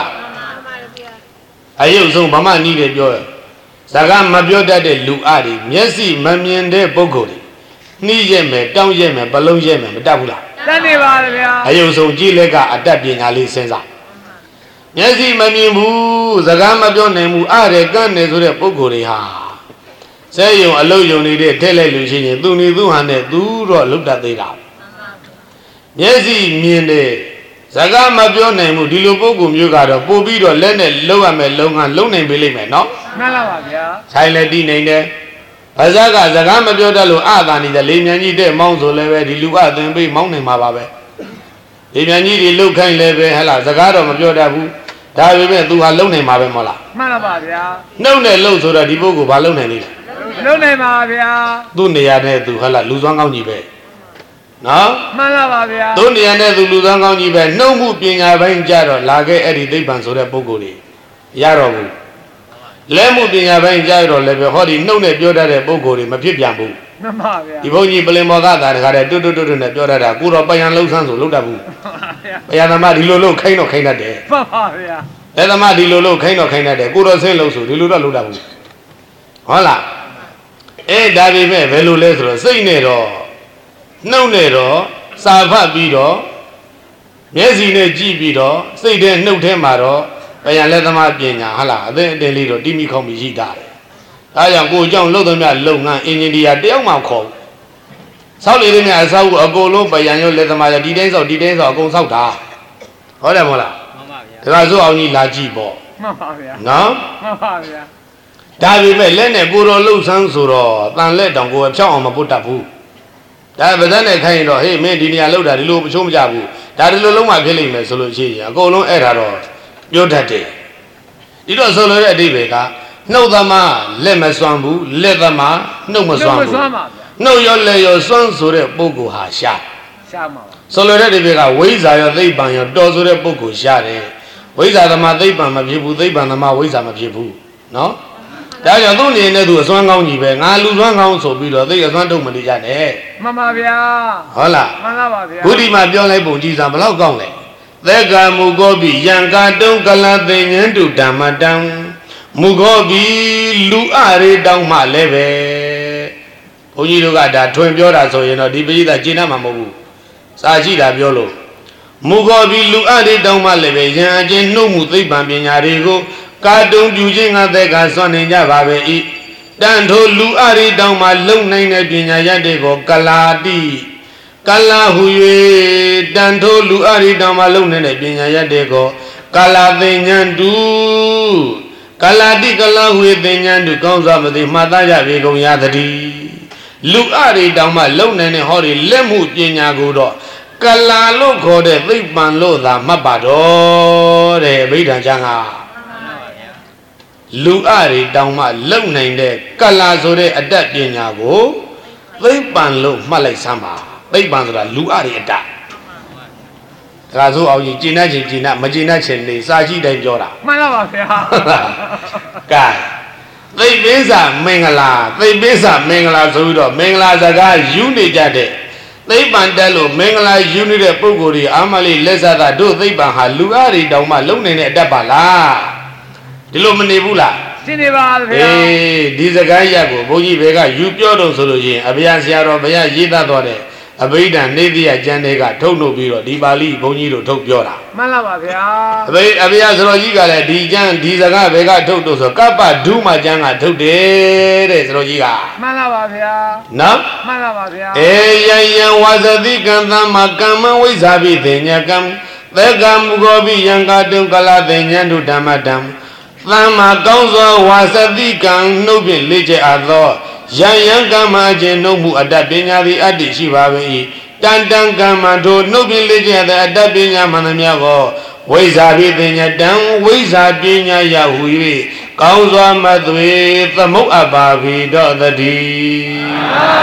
ayou song bama ni de pyo zaga ma pyo dat de lu ari myesi ma myin de puggol ni ye me taw ye me balong ye me ma tat bu la tat ne ba le bya ayou song ji le ka atat pnya le sin sa myesi ma myin bu zaga ma pyo nain mu are kan ne so de puggol ri ha Say you allow you need a television, do need to hand it, do look at the lab. Yes, mean the Saga Mabio name, Dilopogum, you got a Bobby or Leonard, lower me long and low name, believe me, no? Silent dinner. Azaga, Zagama Biodalo, Adani, the Limani, the Mount Olever, the Luga, then be mountain Mababe. If you need a look and level, Hella, Zagado Mabiodabu, that we went to a low name Mabamola. No, no, low so that the Bogo Balone. No name, Avia. Don't they add to Hala Luzang on Ibe? No? Malavia. Don't they add to Luzang on Ibe? No move being a vain jarro, Lage Eddie Debans or a Bogoli. Yarrow. Lemu being a vain jarro, level hody, no net Yoda Bogoli, Mapiabu. If only Belemoga that had a do in the Yoda, good or Bayan Lozans or Ludabu. Yanamadi Lolo, kind of kind of day. Let the Madi Lolo, kind of day, good or say Loso, the Ludabu. Hola. Eh, David, Velu Lesro, say Nero. No Nero, Sava Bido. Yes, in a G Bido, say then no Temaro, I let them up in Hala, then the little Dimi Comijita. I am go John Lodomia Longa in India, Delma call. Solid in a Sao a golo by Yanyo let them out details or go Sauta. Hola, there are so only Lajibo. No? David Lene Guru Lusan Suro, then let them go a chow on a putapu. That was then a kind of hey, made in a load at the Lube Chumjabu. That is a long killing solution. A go long error. Your daddy. It was all already Vega. No, the ma, Lema Swambu, Leatherma, no Maswambu. No, your lay your son Sure Bogu Hasha. So already Vega, ways are they by your doors with a Bogu Shade. Ways are the ma they by my people, they by the ma ways are my people. No? That you don't need to do a song on you, and I lose one house or below. They are not doing it. Mamma Via. Hola. Goody, my young label, Jesus, I'm not going. There got Mugobi, Yanka, don't call thing into Damadam. Mugobi, Luari down my level. Oh, you got that twin Biora, so you know, the that Gina Mamu. Sajida Biolo. Mugobi, Luari down my level, Yan, no Muthi Bambinarigo. Kadung using at the Gason in Java. Dan told Luari down my long name at Pinayadego, Kaladi. Kala Huye, Dan told Luari down my long name at Pinayadego, Kaladinyandu. Kaladi Kala Huye, Dinyandu comes up with the Mataya Vigo Yadadi. Luari down my long name, Hori, Lemu Pinagudo. Kalalu kode tipan lo da mabado de bidan janga. Lu ari dauma lung nai de kalazo de adat pinya ko tipan lo malai sama. Tipan soda lu ari adat. Kazo au jina jina majina chen ni sa ji dai pyo da. Man la ba phya. Kai. Thai pesa mengala, thai pesa mengala so pi do mengala saka yu ne ja de. Thai pan tat lo mengala yu ne de pukkol ri amali lessada do thai pan ha lu ari dauma lung nai ne adat pa la. Di lo mane bu la. ရှင်းနေပါဗျာဒီစကားရက်ကိုဘုန်းကြီးဘက်ကယူပြောတော့ဆိုလို့ရှိရင်အဗျာဆရာတော်ဘုရားရေးသားတော်တဲ့အဘိဓမ္မာနေတိယကျမ်းတွေကထုတ်လို့ပြီးတော့ဒီပါဠိဘုန်းကြီးတို့ထုတ်ပြောတာမှန်လားပါဗျာအဗျာဆိုတော်ကြီးကလည်းဒီကျမ်းဒီစကားဘက်ကထုတ်တော့ဆိုကပ္ပဒုမကျမ်းကထုတ်တယ်တဲ့ဆိုတော်ကြီးကမှန်လားပါဗျာနော်မှန်လားပါဗျာယယံဝါသတိကံသမကမ္မဝိဇ္ဇာပိသေညကံသက္ကံမူကောပိယံကာတုကလသေညံတုဓမ္မတံသမ္မာကောင်းစွာဝါသတိကံနှုတ်ဖြင့်လေ့ကျက်အပ်သောယယံကမ္မအခြင်းနှုတ်မှုအတ္တပညာသည်အတ္တိရှိပါ၏တန်တန်ကမ္မတို့နှုတ်ဖြင့်လေ့ကျက်တဲ့အတ္တပညာမှန်သမျှကိုဝိဇ္ဇာပိသေညတံဝိဇ္ဇာပညာယဟု၍ကောင်းစွာမသွေသမုတ်အပ်ပါဘိတော့တည်း